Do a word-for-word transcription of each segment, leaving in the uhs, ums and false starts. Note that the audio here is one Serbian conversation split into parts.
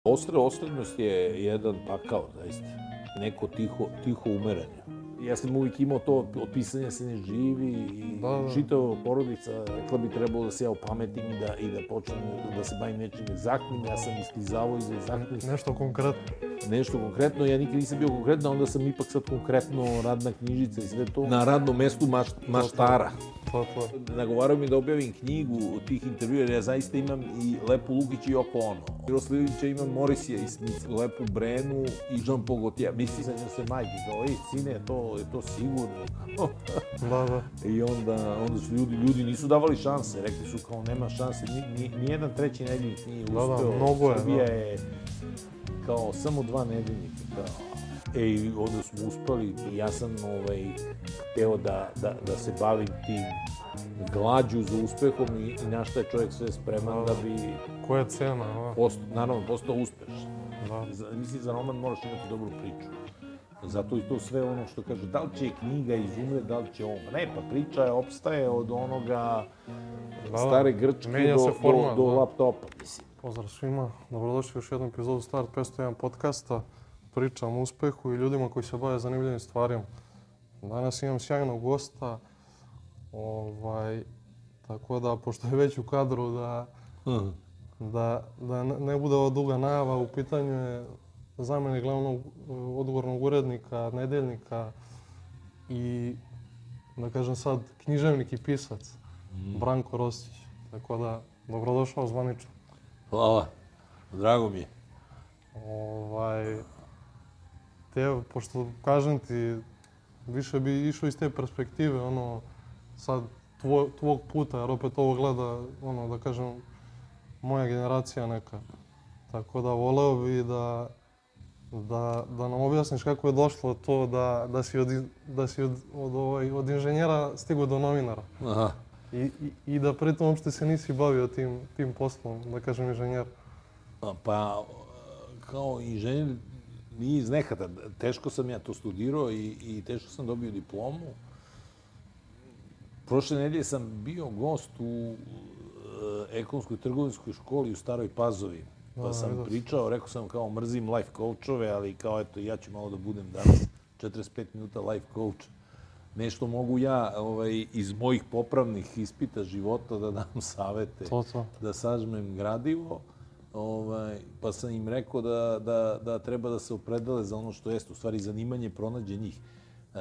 Ostra osrednost je jedan pakao, zaista. Neko tiho, tiho umeranje. Ja sam uvijek imao to, od pisanja se ne živi i Da, da. čitava porodica, rekla bi trebalo da se ja opametim i da, i da počnem da se bavim nečim egzaktnim. Ja sam isklizavao iz egzaktnih. Nešto konkretno. Nešto konkretno, ja nikad nisam bio konkretno, onda sam ipak sad konkretno radna knjižica i sve to. Na radnom mestu maš, maštara. To, to. Nagovarao mi da objavim knjigu tih intervjua, jer ja zaista imam i Lepu Lukić i Yoko Ono. Miroslav Ilića imam Morisija i Smith, Lepu Brenu i Jean Paul Gaultier. Mislim da se majke kao, ej, sine, to je to sigurno. Da, da. I onda, onda su ljudi, ljudi nisu davali šanse, rekli su kao nema šanse, ni, ni, nijedan treći nedeljnik nije uspeo. Da, da, mnogo je, Srbija da. je kao samo dva nedeljnika, kao. E, i onda smo uspeli i ja sam ovaj, hteo da, da, da se bavim tim glađu za uspehom i, i na šta je čovjek sve spreman da bi, Koja je cena, da? post, naravno, postao uspešan. Da. Za, mislim, za roman moraš imati dobru priču. Zato i to sve ono što kaže, da li će knjiga izumre, da li će on. Ne, pa priča je, opstaje od onoga Da, stare Grčke menja do, se format, do, do da. laptopa, mislim. Pozdrav svima, dobrodošli u još jednu epizodu Start petsto jedan podcasta. Pričam o uspehu i ljudima koji se bave zanimljivim stvarima. Danas imam sjajnog gosta, ovaj, tako da, pošto je već u kadru, da, Hmm. da, da ne bude ova duga najava, u pitanju je zamjenik glavnog odgovornog urednika, nedeljnika i, da kažem sad, književnik i pisac, Branko Rostić. Tako da, dobrodošao zvanično. Hvala, drago mi je. Ovaj, te, pošto kažem ti, više bi išao iz te perspektive, ono, sad tvoj, tvog puta, jer opet ovo gleda, ono, da kažem, moja generacija neka. Tako da voleo bi da, da, da nam objasniš kako je došlo to da, da si, od, da si od, od, ovaj, od inženjera stigao do novinara. Aha. I, i, i da pritom uopšte se nisi bavio tim, tim poslom, da kažem, inženjer. Pa, kao inženjer, nije iz nekada. Teško sam ja to studirao i, i teško sam dobio diplomu. Prošle nedelje sam bio gost u e, ekonomskoj trgovinskoj školi u Staroj Pazovi. Pa A, sam vidio sam. pričao, rekao sam kao mrzim life coachove, ali kao eto ja ću malo da budem danas četrdeset pet minuta life coach. Nešto mogu ja ovaj, iz mojih popravnih ispita života da dam savete, To, to. da sažmem gradivo. Ovaj, pa sam im rekao da, da, da treba da se opredele za ono što jeste, u stvari zanimanje pronađe njih. E,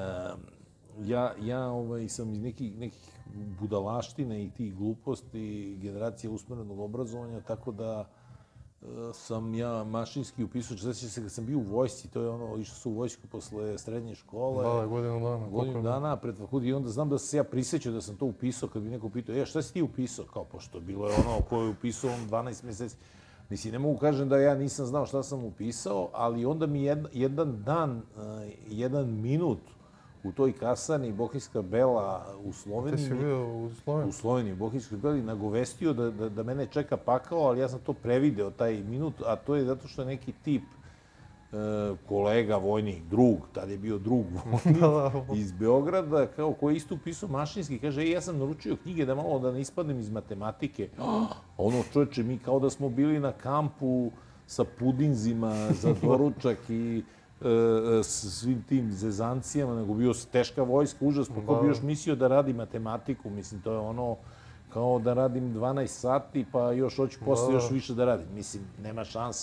ja ja ovaj, sam iz nekih, nekih budalaština i tih gluposti generacije usmerenog obrazovanja, tako da e, sam ja mašinski upisao. Sjećam se kad sam bio u vojsci, to je ono, išao sam u vojsku posle srednje škole. Da, godinu dana. Godinu dana pred fakultet i onda znam da sam se ja prisjećao da sam to upisao kad bi neko pitao, e, šta si ti upisao? Kao, pošto bilo je ono ko je upisao on dvanaest mjeseci. Mislim, ne mogu kažem da ja nisam znao šta sam upisao, ali onda mi jedan, jedan dan, jedan minut u toj kasarni Bohinjska Bela u Sloveniji, Ti si bio u Sloveniji? u Sloveniji, u Bohinjskoj Beli, nagovestio da, da, da mene čeka pakao, ali ja sam to prevideo, taj minut, a to je zato što je neki tip e, kolega, vojnik, drug, tad je bio drug vojnik Da, da. iz Beograda, kao koji je isto upisao mašinski, kaže, ej, ja sam naručio knjige da malo da ne ispadnem iz matematike. Ono, čovječe, mi kao da smo bili na kampu sa pudinzima za doručak i e, s svim tim zezancijama, nego bio teška vojska, užas, pa ko bi još mislio da radi matematiku, mislim, to je ono, kao da radim dvanaest sati, pa još hoću posle još više da radim. Mislim, nema šanse.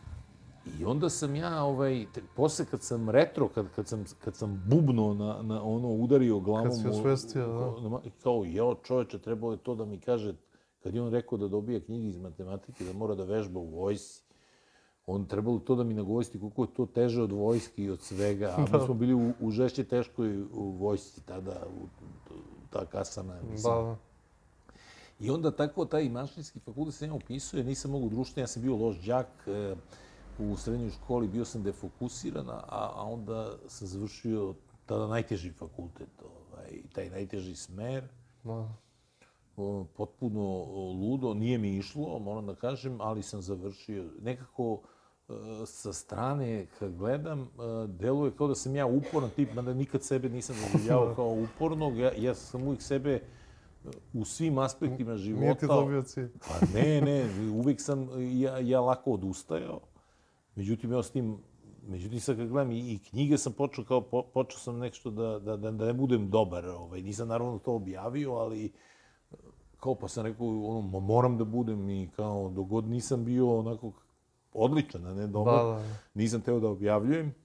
I onda sam ja, ovaj, te, posle kad sam retro, kad, kad, sam, kad sam bubno na, na ono udario glavom... Kad si osvestio, da. Na, kao, jeo čoveče, trebalo je to da mi kaže, kad je on rekao da dobija knjige iz matematike, da mora da vežba u vojsci, on trebalo to da mi nagovesti koliko je to teže od vojske i od svega. A mi smo bili u, u žešće teškoj u vojsci tada, u, ta kasana, mislim. Da, da. I onda tako taj mašinski fakultet sam ja upisao, jer nisam mogu društveno, ja sam bio loš đak, e, u srednjoj školi bio sam defokusiran, a, a onda sam završio tada najteži fakultet, ovaj, taj najteži smer. Da. O, potpuno ludo, nije mi išlo, moram da kažem, ali sam završio. Nekako e, sa strane, kad gledam, e, deluje kao da sam ja uporan tip, mada nikad sebe nisam doživljavao kao upornog. Ja, ja sam uvijek sebe u svim aspektima života... Nije ti dobio cilj. Pa ne, ne, uvijek sam ja, ja lako odustajao. Međutim, ja s tim, međutim, sad kad gledam i, i knjige sam počeo kao, po, počeo sam nešto da, da, da, da ne budem dobar. Ovaj. Nisam naravno to objavio, ali kao pa sam rekao, ono, moram da budem i kao, dogod nisam bio onako odličan, a ne dobar, da, da. nisam teo da objavljujem.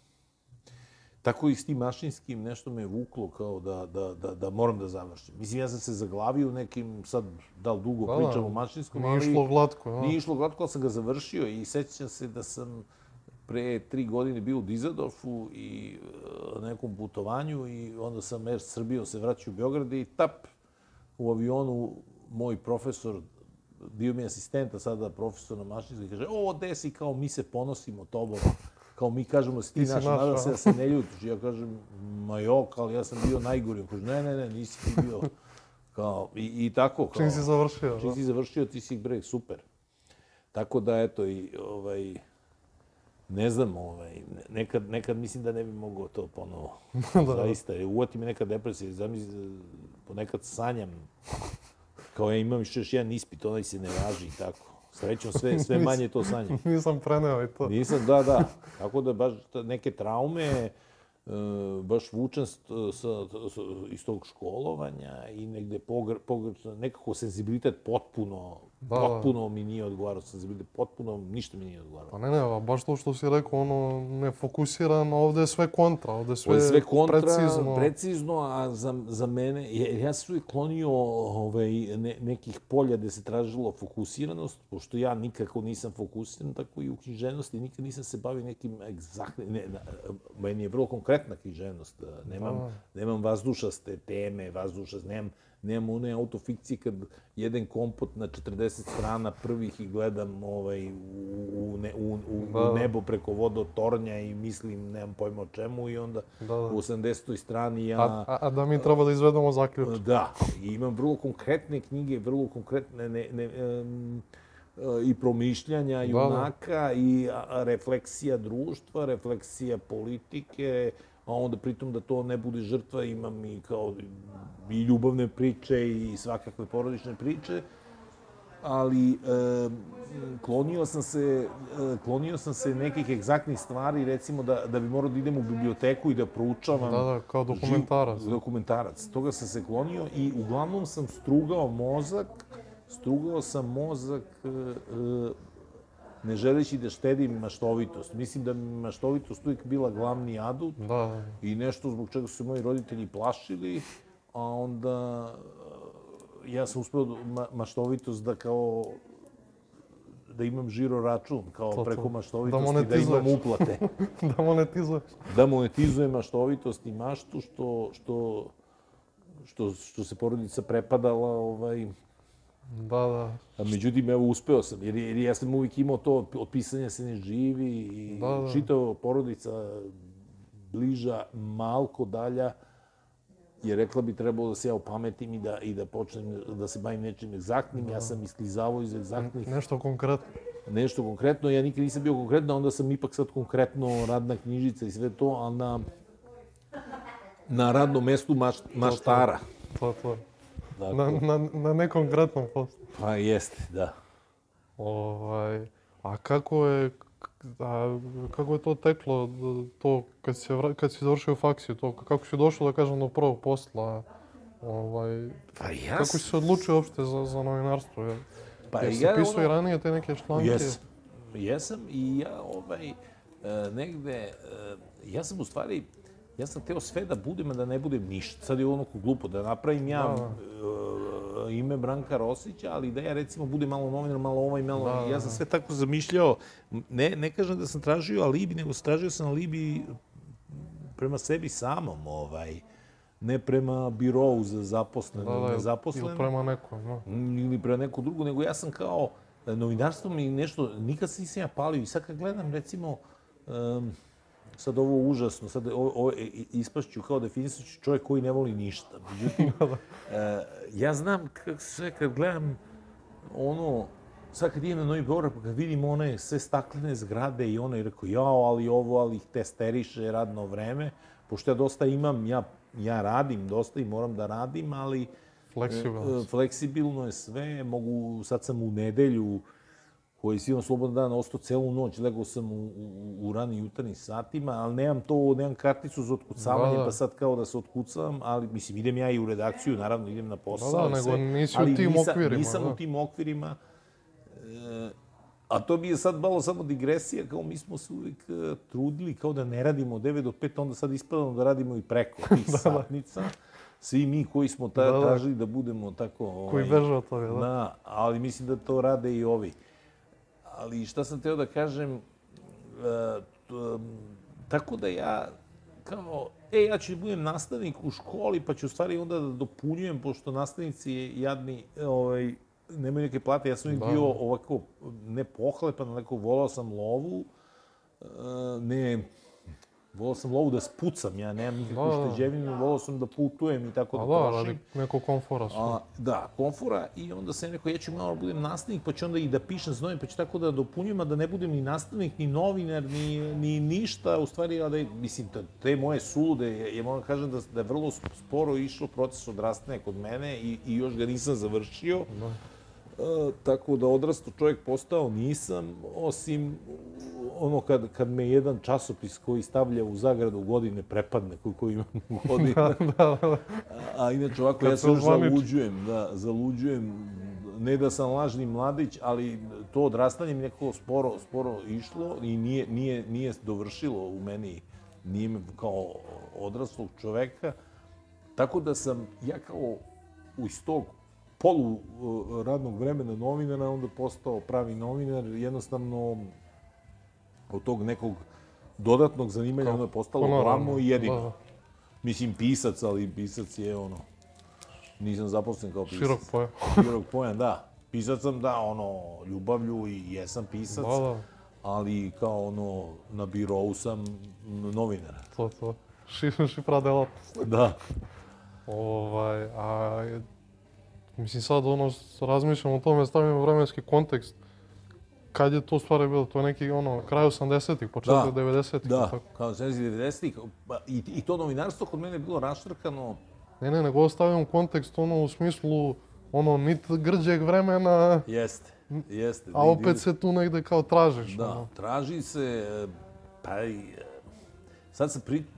Tako i s tim mašinskim nešto me je vuklo kao da, da, da, da moram da završim. Mislim, ja sam se zaglavio nekim, sad da li dugo da, pričam o mašinskom, nije ali... Nije išlo glatko, da. Nije išlo glatko, ali sam ga završio i sećam se da sam pre tri godine bio u Dizadorfu i na nekom putovanju i onda sam Air Srbijom se vraćao u Beograd i tap, u avionu moj profesor, bio mi asistenta sada profesor na mašinskom, kaže, o, desi, kao mi se ponosimo tobom. Kao mi kažemo, si ti, ti naš, nadam se da se ne ljutiš. Ja kažem, ma jok, ali ja sam bio najgori. On kaže, ne, ne, ne, nisi ti bio. Kao, i, i tako. Kao, čim si završio. Čim si završio, ti si bre, super. Tako da, eto, i, ovaj, ne znam, ovaj, nekad, nekad mislim da ne bi mogao to ponovo. da. Zaista, uvati me neka depresija. Zamisli, ponekad sanjam, kao ja imam još jedan ispit, onaj se ne važi i tako. Srećom, sve, sve manje to sanjam. Nisam preneo i to. Nisam, da, da. Tako da baš neke traume, baš vučem sa, sa, iz tog školovanja i negde pogr, pogr, nekako senzibilitet potpuno, da, potpuno mi nije odgovarao. Senzibilitet potpuno, ništa mi nije odgovarao. Pa ne, ne, baš to što si rekao, ono, nefokusiran, ovde je sve kontra, ovde je sve, ovde je sve kontra, precizno. precizno, a za, za mene, jer ja sam uvijek klonio ovaj, ne, nekih polja gde se tražilo fokusiranost, pošto ja nikako nisam fokusiran, tako i u književnosti, nikad nisam se bavio nekim egzaktnim, ne, ne, meni je vrlo konkretna književnost, nemam, da. nemam vazdušaste teme, vazdušaste, nemam, nemam one autofikcije kad jedem kompot na četrdeset strana prvih i gledam ovaj, u, ne, u, u, u nebo preko vodotornja i mislim, nemam pojma o čemu i onda da, da. u osamdesetoj strani ja... A, a, a da mi treba da izvedemo zaključak. Da, i imam vrlo konkretne knjige, vrlo konkretne ne, ne, um, i promišljanja junaka da, da. i refleksija društva, refleksija politike, a onda pritom da to ne bude žrtva, imam i kao i ljubavne priče i svakakve porodične priče, ali e, klonio sam se e, klonio sam se nekih egzaktnih stvari, recimo da, da bi morao da idem u biblioteku i da proučavam... Da, da, kao dokumentarac. Živ, dokumentarac. Toga sam se klonio i uglavnom sam strugao mozak, strugao sam mozak e, e, ne želeći da štedim maštovitost. Mislim da mi maštovitost uvijek bila glavni adut da, da. i nešto zbog čega su se moji roditelji plašili, a onda ja sam uspeo ma maštovitost da kao da imam žiro račun, kao to, preko maštovitosti, da, da imam uplate. da monetizuješ. Da monetizujem maštovitost i maštu, što, što, što, što se porodica prepadala, ovaj, da, da. A međutim, evo, uspeo sam, jer, jer ja sam uvijek imao to, od pisanja se ne živi i da, da. čitao porodica bliža, malko dalja, jer rekla bi trebalo da se ja opametim i da, i da počnem da se bavim nečim egzaktnim. Da. Ja sam isklizavao iz egzaktnih... Nešto konkretno. Nešto konkretno. Ja nikad nisam bio konkretno, onda sam ipak sad konkretno radna knjižica i sve to, ali na, na radnom mestu maš, maštara. To, to. Dakle, na, na, na nekonkretnom poslu. Pa jeste, da. Ovaj, a kako je, a, kako je to teklo, to kad si, kad si završio faksiju, to kako si došao, da kažem, do prvog posla? Ovaj, pa jas... Kako si se odlučio uopšte za, za novinarstvo? Je, pa jer si ja, pisao ono... i ranije te neke članke? Jesam. Jesam i ja ovaj, negde, ja sam u stvari, ja sam teo sve da budem, a da ne budem ništa. Sad je ono ko glupo, da napravim ja da, da. ime Branka Rosića, ali da ja recimo budem malo novinar, malo ovaj, malo... Da, ja sam sve tako zamišljao. Ne, ne kažem da sam tražio alibi, nego tražio sam alibi prema sebi samom, ovaj. Ne prema birovu za zaposleno, da, da, nezaposleno. Ili prema nekom, no. Ili prema neku drugu, nego ja sam kao novinarstvo mi nešto, nikad se nisam ja palio. I sad kad gledam, recimo, um, sad ovo užasno, sad ovo, ovo ispašću kao definisaću čovjek koji ne voli ništa. Međutim, uh, ja znam kako sve kad gledam ono, sad kad idem na Novi Beograd, pa kad vidim one sve staklene zgrade i ono, i rekao, jao, ali ovo, ali ih testeriše radno vreme, pošto ja dosta imam, ja, ja radim dosta i moram da radim, ali fleksibilno, uh, fleksibilno je sve, mogu, sad sam u nedelju, koji si imam slobodan dan, ostao celu noć, legao sam u, u, u rani jutarnjim satima, ali nemam to, nemam karticu za otkucavanje, da, da. Pa sad kao da se otkucavam, ali mislim, idem ja i u redakciju, naravno, idem na posao. Da, da, nego sve, nisi u tim nisam, okvirima. Nisam da. u tim okvirima. E, a to mi je sad malo samo digresija, kao mi smo se uvijek trudili kao da ne radimo od devet do pet, onda sad ispadamo da radimo i preko tih da, satnica. Svi mi koji smo ta, da, tražili da budemo tako... Ovaj, koji beže od toga, da. Da, ali mislim da to rade i ovi. Ali šta sam teo da kažem, e, t, tako da ja kao, e, ja ću budem nastavnik u školi, pa ću u stvari onda da dopunjujem, pošto nastavnici jadni, ovaj, nemaju neke plate. Ja sam ih bio ovako, ne pohlepan, neko volao sam lovu, e, ne... Volao sam lovu da spucam, ja nemam nikakvu šteđevinu, volao sam da putujem i tako da trošim. Da, radi neko komfora. A, da, komfora i onda sam rekao, ja ću malo budem nastavnik, pa ću onda i da pišem s novim, pa ću tako da dopunjujem, a da ne budem ni nastavnik, ni novinar, ni, ni ništa. U stvari, da, mislim, te moje sulude, ja moram kažem da, da je vrlo sporo išlo proces odrastanja kod mene i, i još ga nisam završio. Da. E, tako da odrasto čovjek postao nisam, osim ono kad, kad me jedan časopis koji stavlja u zagradu godine prepadne, koliko imam godina. da, da, da. A, a inače ovako, kad ja se još zaluđujem, da, zaluđujem, ne da sam lažni mladić, ali to odrastanje mi nekako sporo, sporo išlo i nije, nije, nije dovršilo u meni, nije me kao odraslog čoveka. Tako da sam ja kao iz tog polu radnog vremena novinara, onda postao pravi novinar, jednostavno od tog nekog dodatnog zanimanja ono je postalo glavno i jedino. Da. Mislim, pisac, ali pisac je ono, nisam zaposlen kao pisac. Širok pojam. Širok pojam, da. Pisac sam, da, ono, ljubavlju i jesam pisac, da, da. Ali kao ono, na birovu sam novinar. To, to. Šifra delatnost. Da. Ovaj, a mislim, sad ono, razmišljam o tome, stavimo vremenski kontekst. Kad je to stvari bilo? To je neki, ono, kraj osamdesetih, početak devedesetih. Da, tako. Kao osamdesetih, devedesetih. I, I to novinarstvo kod mene je bilo raštrkano. Ne, ne, nego stavim kontekst, ono, u smislu, ono, nit grđeg vremena. Jeste, jeste. A opet se tu negde kao tražiš. Da, ono. traži se, pa i... Sad sam pri...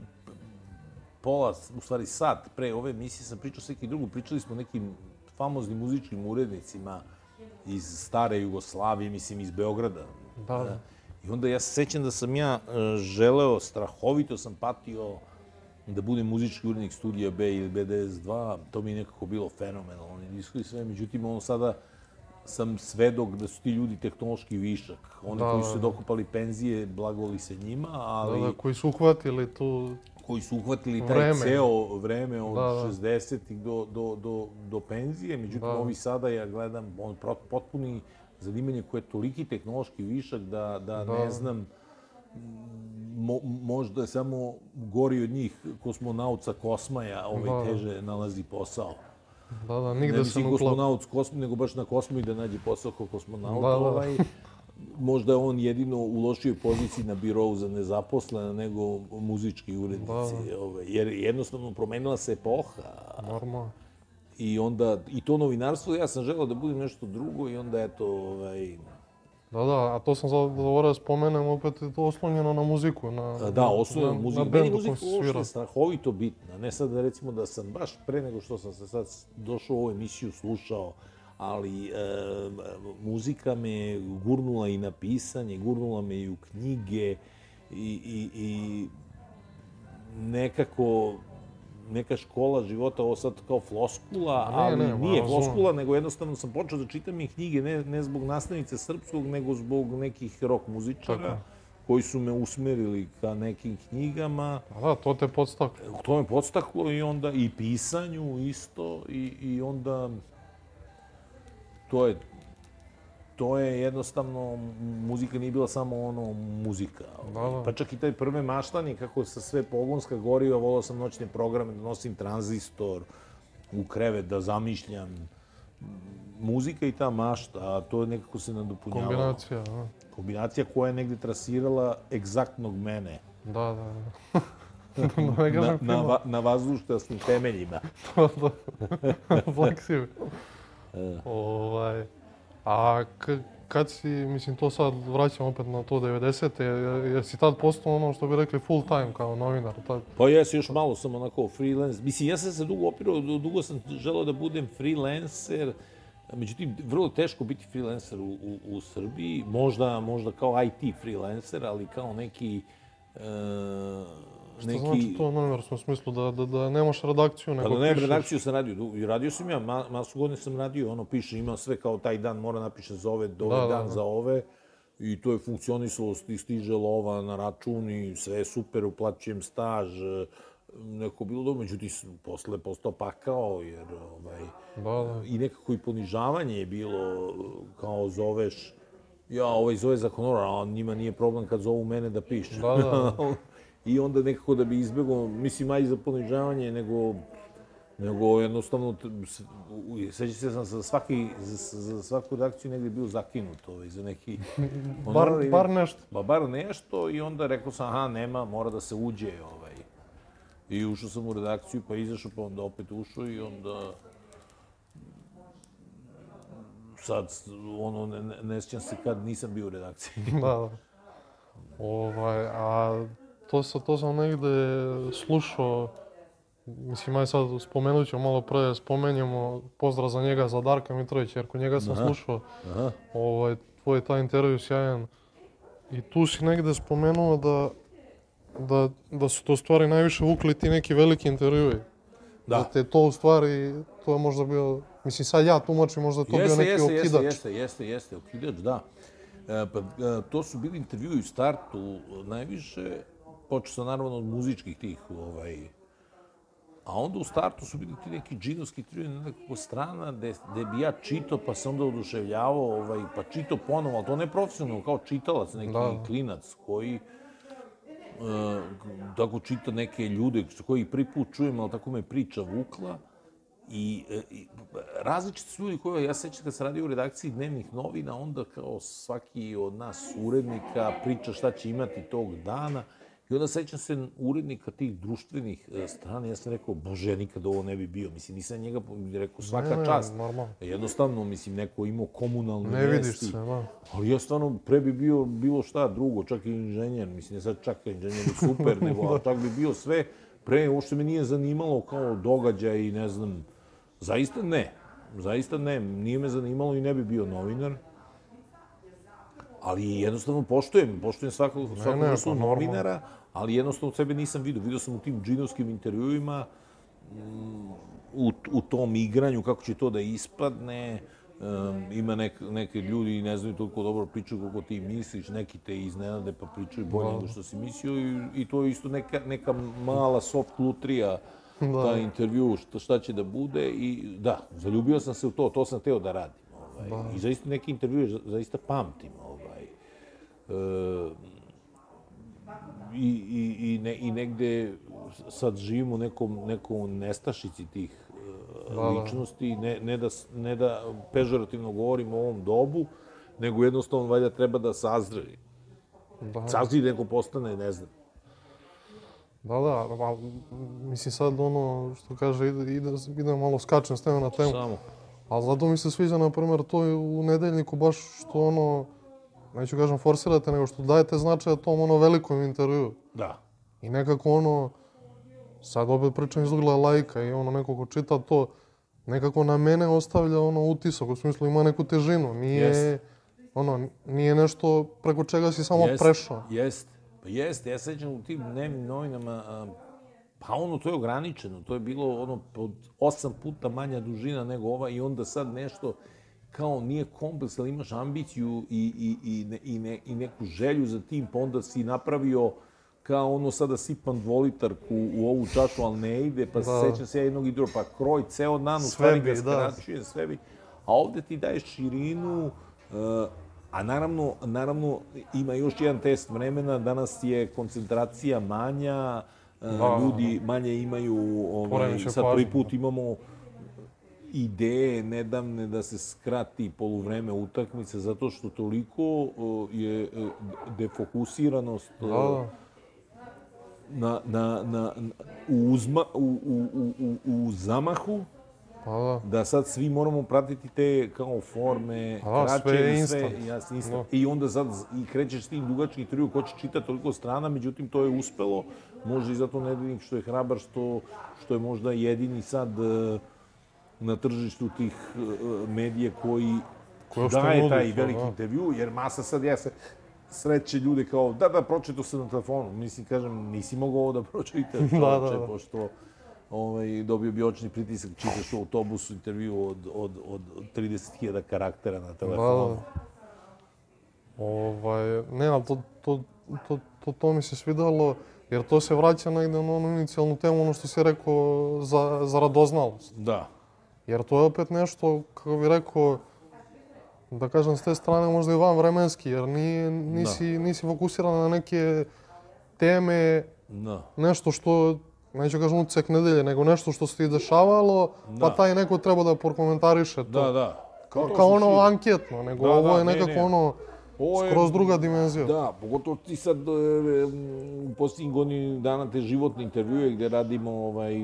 pola, u stvari sat pre ove emisije sam pričao s nekim drugom, pričali smo o nekim famoznim muzičkim urednicima iz stare Jugoslavije, mislim iz Beograda. Da, da. I onda ja se sećam da sam ja želeo, strahovito sam patio da budem muzički urednik Studija B ili B devedeset dva. To mi je nekako bilo fenomenalno, oni diskovi sve. Međutim, ono sada sam svedok da su ti ljudi tehnološki višak. Oni da, koji su se dokupali penzije, blagoli se njima, ali... Da, da, koji su uhvatili tu... koji su uhvatili taj vreme. Ceo vreme od da, da. šezdesetih do, do, do, do penzije. Međutim, da. Ovi sada, ja gledam, on potpuni zanimanje koje je toliki tehnološki višak da, da, da. ne znam, mo, možda je samo gori od njih kosmonaut sa Kosmaja ovaj da. teže nalazi posao. Da, da, nigde se ne kosmonaut s Kosmi, nego baš na Kosmi da nađe posao kao kosmonaut. Da, da. Ovaj, možda je on jedino u lošijoj poziciji na birovu za nezaposlene nego muzički urednici. Da. Ovaj, jer jednostavno promenila se epoha. Normalno. I onda, i to novinarstvo, ja sam želeo da budem nešto drugo i onda eto, ovaj... Da, da, a to sam zaboravio da spomenem, opet je to oslonjeno na muziku, na... Da, oslonjeno na muziku. Meni muzika uopšte je strahovito bitna. Ne sad da recimo da sam baš pre nego što sam se sad došao u ovu emisiju slušao, ali e, muzika me gurnula i na pisanje, gurnula me i u knjige i, i, i nekako neka škola života, ovo sad kao floskula, ali ne, ne, nije floskula, nego jednostavno sam počeo da čitam i knjige ne, ne zbog nastavnice srpskog, nego zbog nekih rock muzičara. Tako. Koji su me usmerili ka nekim knjigama. A da, to te podstaklo. To me podstaklo i onda i pisanju isto i, i onda to je to je jednostavno, muzika nije bila samo ono muzika. Da, da. Pa čak i taj prve maštani, kako sa sve pogonska goriva, volao sam noćne programe, da nosim tranzistor u krevet, da zamišljam. Muzika i ta mašta, a to je nekako se nadopunjavalo. Kombinacija, da. Kombinacija koja je negde trasirala egzaktnog mene. Da, da, da. na, na, va, na vazduštasnim temeljima. To, to. Fleksiv. ovaj, a k, kad si, mislim, to sad vraćam opet na to devedesete, jer si tad postao ono što bi rekli full time kao novinar? Tad... Pa ja sam još malo sam onako freelance. Mislim, ja sam se dugo opirao, dugo sam želeo da budem freelancer, međutim, vrlo teško biti freelancer u, u, u Srbiji. Možda, možda kao I T freelancer, ali kao neki... Uh, Šta neki... znači to novinarskom smislu, da, da, da nemaš redakciju, nego pa da ne, pišeš? redakciju sam radio. Radio sam ja, ma, masu godine sam radio, ono piše, ima sve kao taj dan, mora napiše za ove, do ovaj da, dan da, da. za ove. I to je funkcionisalo, stiže lova na račun i sve je super, uplaćujem staž, neko bilo dobro, međutim, posle je postao pakao, jer ovaj, da, da. i nekako i ponižavanje je bilo, kao zoveš, ja, ovaj zove za honorar, a njima nije problem kad zovu mene da piše. Da, da. I onda nekako da bi izbjegao, mislim, aj za ponižavanje, nego, nego jednostavno, sećam se sam za, svaki, za, za svaku redakciju negdje bio zakinut, ovaj, za neki... bar, bar nešto. Ba, bar nešto i onda rekao sam, aha, nema, mora da se uđe, ovaj. I ušao sam u redakciju, pa izašao, pa onda opet ušao i onda... Sad, ono, ne, ne sjećam se kad nisam bio u redakciji. Da, da. Ovaj, a to, sa, to sam negde slušao, mislim, aj sad spomenut ću malo pre, spomenjemo pozdrav za njega, za Darka Mitrovića, jer kod njega sam aha, slušao aha. Ovaj, tvoj taj intervju sjajan. I tu si negde spomenuo da, da, da su to stvari najviše vukli ti neki veliki intervjui. Da. Da te to u stvari, to je možda bio, mislim sad ja tumačim, možda to jeste, bio neki jeste, okidač. Jeste, jeste, jeste, okidač, da. E, pa, e, to su bili intervjui u startu najviše, počeo sam naravno od muzičkih tih, ovaj, a onda u startu su bili ti neki džinovski intervjui na nekako strana, gde, gde bi ja čitao, pa sam onda oduševljavao, ovaj, pa čitao ponovo, ali to ne profesionalno, kao čitalac, neki da. klinac koji Uh, tako čita neke ljude koji prvi put čujem, ali tako me priča vukla. I, i različiti su ljudi koji, ja sećam kad sam radio u redakciji dnevnih novina, onda kao svaki od nas urednika priča šta će imati tog dana. I onda sećam se urednika tih društvenih strana, ja sam rekao, bože, ja nikad ovo ne bi bio. Mislim, nisam njega rekao svaka ne, čast. Ne, jednostavno, mislim, neko imao komunalne ne vesti. Ne vidiš se, da. Ali ja stvarno pre bi bio bilo šta drugo, čak i inženjer. Mislim, ne sad čak inženjer je super, nego čak bi bio sve. Pre, uopšte me nije zanimalo kao događaj i ne znam. Zaista ne. Zaista ne. Nije me zanimalo i ne bi bio novinar. Ali jednostavno poštujem, poštujem svakog, svakog ne, vrstu pa, novinara, ali jednostavno sebe nisam vidio. Vidio sam u tim džinovskim intervjuima, u, u tom igranju, kako će to da ispadne. Um, ima nek, neke ljudi, ne znaju toliko dobro pričaju kako ti misliš, neki te iznenade pa pričaju bolje nego što si mislio i, i to je isto neka, neka mala soft lutrija, taj intervju, šta, šta će da bude i da, zaljubio sam se u to, to sam hteo da radim. Ovaj. I zaista neki intervjue zaista pamtim. Ovaj. E, i, i, i, ne, I negde sad živimo u nekom, nekom nestašici tih da, ličnosti, ne, ne, da, ne da pežorativno govorim o ovom dobu, nego jednostavno valjda treba da sazri. Da. Sazri neko postane, ne znam. Da, da, ali mislim sad ono što kaže, ide, ide, ide malo skačem s teme na temu. Samo. Ali zato mi se sviđa, na primjer, to je u Nedeljniku baš što ono, neću kažem forsirate, nego što dajete značaja tom ono velikom intervju. Da. I nekako ono, sad opet pričam iz ugla lajka i ono neko ko čita to, nekako na mene ostavlja ono utisak, u smislu ima neku težinu, nije, yes. ono, nije nešto preko čega si samo yes. prešao. Jeste, pa jeste, ja sećam u tim dnevnim novinama, a, pa ono, to je ograničeno, to je bilo ono od osam puta manja dužina nego ova i onda sad nešto kao nije kompleks, ali imaš ambiciju i, i, i, ne, i, ne, i neku želju za tim, pa onda si napravio kao ono sada sipam dvolitarku u ovu čašu, ali ne ide, pa se sećam se ja jednog i drugog, pa kroj ceo dan, u stvari ga skraćuje, sve bi. A ovde ti daješ širinu, uh, a naravno, naravno ima još jedan test vremena, danas je koncentracija manja, Da, ljudi manje imaju, ovaj, sad prvi put imamo ideje nedavne da se skrati poluvreme utakmice zato što toliko je defokusiranost da. na, na, na, u, uzma, u, u, u, u zamahu Pa da. Da sad svi moramo pratiti te kao forme, Pa da, kraće sve je i sve, instant. jasno, instant. Da. I onda sad i krećeš s tim dugačkim intervju, ko će čitati toliko strana, međutim to je uspelo. Možda i zato Nedeljnik što je hrabar, što, što je možda jedini sad uh, na tržištu tih uh, medija koji daje taj veliki intervju, jer masa sad ja se sreće ljude kao, da, da, pročito se na telefonu. Mislim, kažem, nisi mogao ovo da pročitaš, da, da, da. pošto ovaj, dobio bi očni pritisak, čitaš u autobusu intervju od, od, od trideset hiljada karaktera na telefonu. Da, da. Ovaj, ne, ali to, to, to, to, to mi se svidalo, jer to se vraća negde na onu inicijalnu temu, ono što si rekao za, za radoznalost. Da. Jer to je opet nešto, kako bih rekao, da kažem, s te strane možda i van vremenski, jer ni, nisi, da. nisi fokusiran na neke teme, da. Nešto što, neću kažem utisak nedelje, nego nešto što se ti dešavalo, da. Pa taj neko treba da prokomentariše to. Da, da. Kao, kao ono širi. Anketno, nego da, ovo je da, nekako ne, ne. ono ovo je, skroz druga dimenzija. Da, pogotovo ti sad u posljednjih godinu dana te životne intervjue gdje radimo ovaj,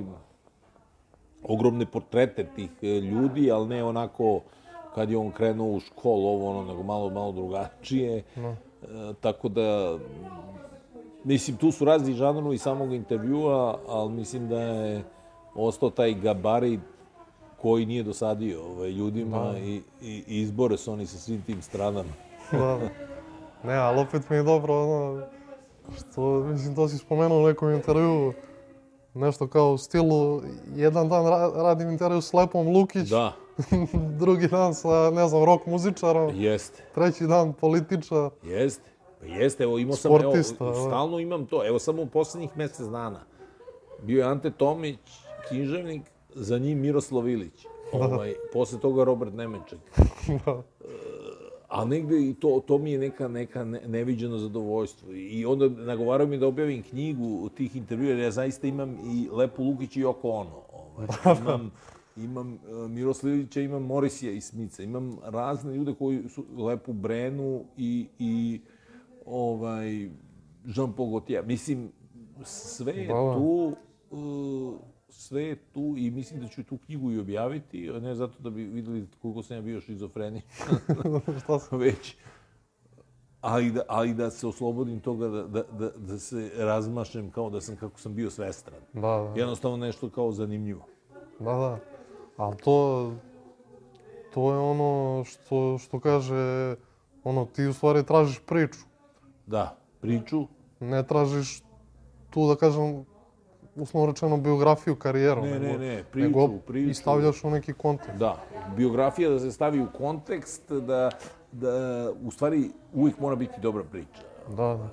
ogromne portrete tih ljudi, ali ne onako kad je on krenuo u školu, ovo ono, nego malo, malo drugačije. No. E, tako da, mislim, tu su razni žanrovi samog intervjua, ali mislim da je ostao taj gabarit koji nije dosadio ovaj, ljudima i, i, i izbore su oni sa svim tim stranama. Da, ne, ali opet mi je dobro ono, što, mislim, to si spomenuo u nekom intervju, nešto kao u stilu, jedan dan ra radim intervju s Lepom Lukić, da. Drugi dan sa, ne znam, rock muzičarom, Jeste. Treći dan političar. Jeste, pa jeste, evo imao sam, sportista, evo, stalno imam to, evo samo u posljednjih mjesec dana. Bio je Ante Tomić, književnik, za njim Miroslav Ilić, ovaj, posle toga Robert Nemeček. Da. A negde i to, to mi je neka, neka neviđeno zadovoljstvo. I onda nagovarao mi da objavim knjigu tih intervjua, jer ja zaista imam i Lepu Lukić i Yoko Ono. Ovaj. Imam, imam Miroslav Ilića, imam Morisija i Smica. Imam razne ljude koji su Lepu Brenu i, i ovaj, Jean-Paul Gaultier. Mislim, sve je tu... Uh, sve je tu i mislim da ću tu knjigu i objaviti, ne zato da bi vidjeli koliko sam ja bio šizofreničan, već, ali da, ali da se oslobodim toga da, da, da, da se razmašem kao da sam kako sam bio svestran. Da, da. Jednostavno nešto kao zanimljivo. Da, da. Ali to, to je ono što, što kaže, ono, ti u stvari tražiš priču. Da, priču. Ne tražiš tu, da kažem, uslovno rečeno, biografiju, karijeru. Ne, nego, ne, ne, priču, nego priču. I stavljaš u neki kontekst. Da, biografija da se stavi u kontekst, da, da u stvari uvijek mora biti dobra priča. Da, da.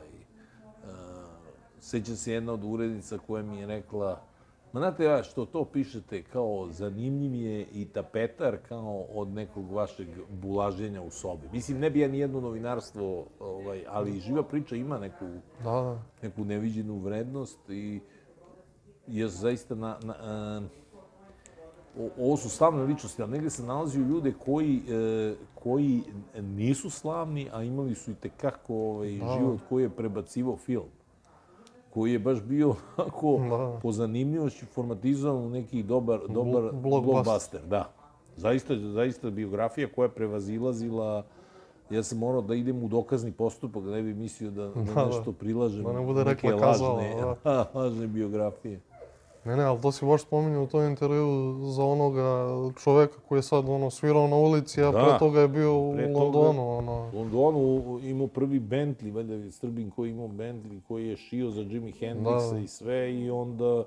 Sjećam se jedna od urednica koja mi je rekla, ma znate ja što to pišete kao zanimljiv je i tapetar kao od nekog vašeg bulaženja u sobi. Mislim, ne bi ja nijedno novinarstvo, ovaj, ali živa priča ima neku, da, da. neku neviđenu vrednost i ja zaista na, na, na ovo su slavne ličnosti, ali negdje se nalazio ljude koji, e, koji nisu slavni, a imali su i tekako ovaj, život koji je prebacivao film. Koji je baš bio ako, po zanimljivosti formatizovan u neki dobar, dobar blockbuster. Da. Zaista, zaista biografija koja je prevazilazila. Ja sam morao da idem u dokazni postupak, da ne bi mislio da, da nešto prilažem. Da ne bude neke rekla kazala. lažne, lažne biografije. Ne, ne, ali to si baš spominjao u toj intervju za onoga čoveka koji je sad ono, svirao na ulici, a da, pre toga je bio u Londonu. Ono. U Londonu imao prvi Bentley, valjda je Srbin koji imao Bentley, koji je šio za Jimi Hendrixa da. I sve, i onda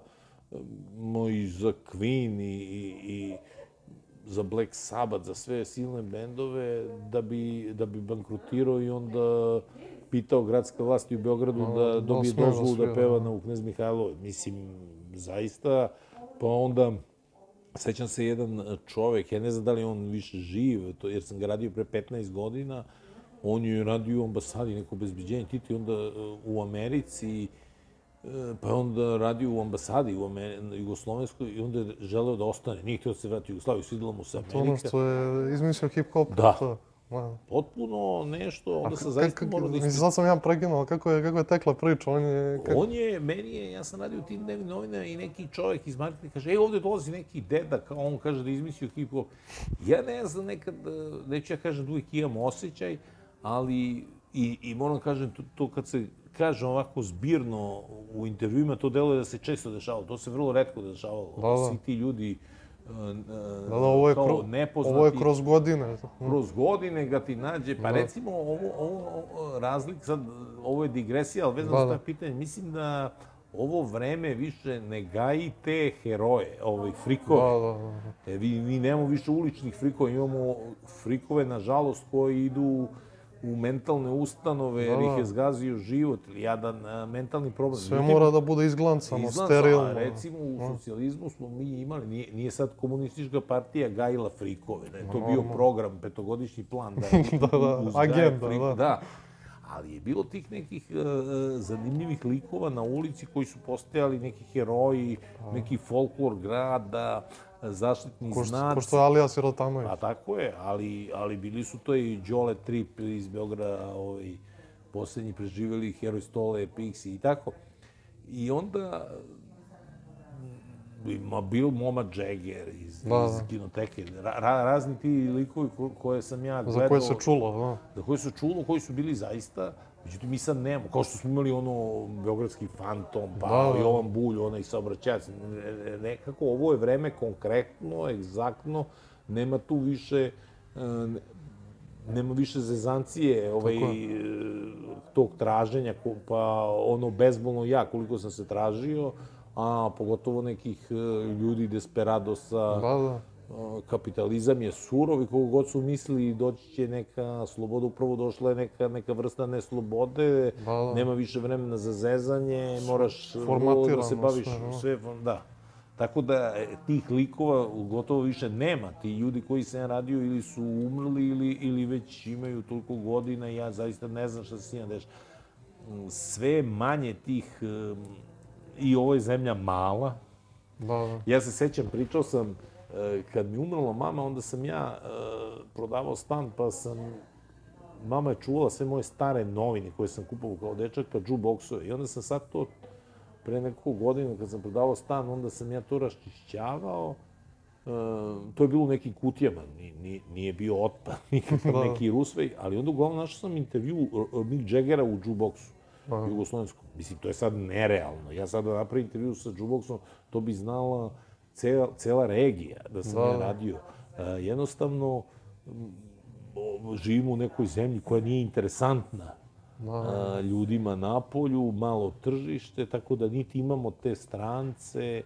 i za Queen i, i, i za Black Sabbath, za sve silne bendove, da bi, da bi bankrutirao i onda pitao gradska vlasti u Beogradu no, da dobije no, dozvolu da peva na Knez Mihajlova. Mislim, zaista, pa onda, sećam se jedan čovjek, ja ne znam da li on više živ, to, jer sam ga radio pre petnaest godina, on je radio u ambasadi, neko obezbeđenje Tita, onda u Americi, pa je onda radio u ambasadi u Jugoslovenskoj i onda je želeo da ostane. Nije htio da se vrati u Jugoslaviju, svidjela mu se Amerika. To ono što je izmislio hip-hop. Da, to. Potpuno nešto, onda sam A zaista kak- morao da Mislim, ispit... sad sam ja prekinuo, kako je, kako je tekla priča, on je... Kak... On je, meni je, ja sam radio u tim dnevnim novinama i neki čovjek iz marketinga kaže, ej, ovdje dolazi neki deda, kao on kaže da je izmislio hip-hop. Ja ne znam, nekad, neću ja kažem da uvijek imam osjećaj, ali i, i moram kažem, to, to kad se kaže ovako zbirno u intervjuima, to deluje da se često dešavalo, to se vrlo retko dešavalo. Da, da. Svi ti ljudi Da, da, ovo je, kao kro, nepoznati, ovo je kroz godine. kroz godine ga ti nađe. Pa Da. recimo, ovo, ovo, ovo razlik, sad, ovo je digresija, ali vezano Da, za da. ta pitanje, mislim da ovo vreme više ne gaji te heroje, ovaj, frikove. Da, da, da. E, vi, mi nemamo više uličnih frikova, imamo frikove, nažalost, koji idu u mentalne ustanove, jer Da, ih da. je zgazio život ili jadan a, mentalni problem. Sve Međutim, mora da bude izglancano, izlaza, sterilno. a recimo u socijalizmu smo mi imali, nije, nije sad komunistička partija gajila frikove, da je to bio Normalno. program, petogodišnji plan. Da, Da, da, uzgaja agenda, frik- da. da. Ali je bilo tih nekih uh, zanimljivih likova na ulici koji su postajali neki heroji, neki folklor grada, zaštitni Ko što, znaci. ko što je Alija Sirotanović. Pa tako je, ali, ali bili su to i Đole Trip iz Beograda, ovaj, posljednji preživjeli heroj Stole, Pixi i tako. I onda ima bil Moma Jagger iz, Da, iz da. kinoteke. Ra, ra, razni ti likovi ko, koje sam ja gledao. Za koje se čulo, da. Za koje se čulo, koji su bili zaista. Međutim, mi sad nemamo. Kao što smo imali ono Beogradski fantom, pa Da, da. Jovan Bulj, onaj saobraćajac. Ne- Nekako ovo je vreme konkretno, egzaktno. Nema tu više... e, ne- nema više zezancije ovaj, Tako e, tog traženja, ko- pa ono bezbolno ja koliko sam se tražio, a pogotovo nekih e, ljudi desperadosa. Da, da. Uh, kapitalizam je surov i kogo god su mislili doći će neka sloboda, upravo došla je neka, neka vrsta neslobode, Da, da. nema više vremena za zezanje, moraš formatirano da se baviš sve, da. sve, da. Tako da e, tih likova gotovo više nema. Ti ljudi koji sam ja radio ili su umrli ili, ili već imaju toliko godina i ja zaista ne znam šta se s njima dešava. Sve je manje tih, um, i ovo je zemlja mala. Da, da. Ja se sećam, pričao sam, e, kad mi umrla mama, onda sam ja e, prodavao stan, pa sam... Mama je čuvala sve moje stare novine koje sam kupovao kao dečak, pa džuboksove. I onda sam sad to, pre nekoliko godina, kad sam prodavao stan, onda sam ja to raščišćavao. E, to je bilo u nekim kutijama, nije, nije, nije bio otpad, nikakav Da. neki Rusvej, ali onda uglavnom našao sam intervju e, Mick Jaggera u džuboksu. Da. Jugoslovenskom. Mislim, to je sad nerealno. Ja sad da napravim intervju sa džuboksom, to bi znala cela, cela regija da sam Da. ja radio. E, jednostavno, m, o, živimo u nekoj zemlji koja nije interesantna Da. e, ljudima na polju, malo tržište, tako da niti imamo te strance,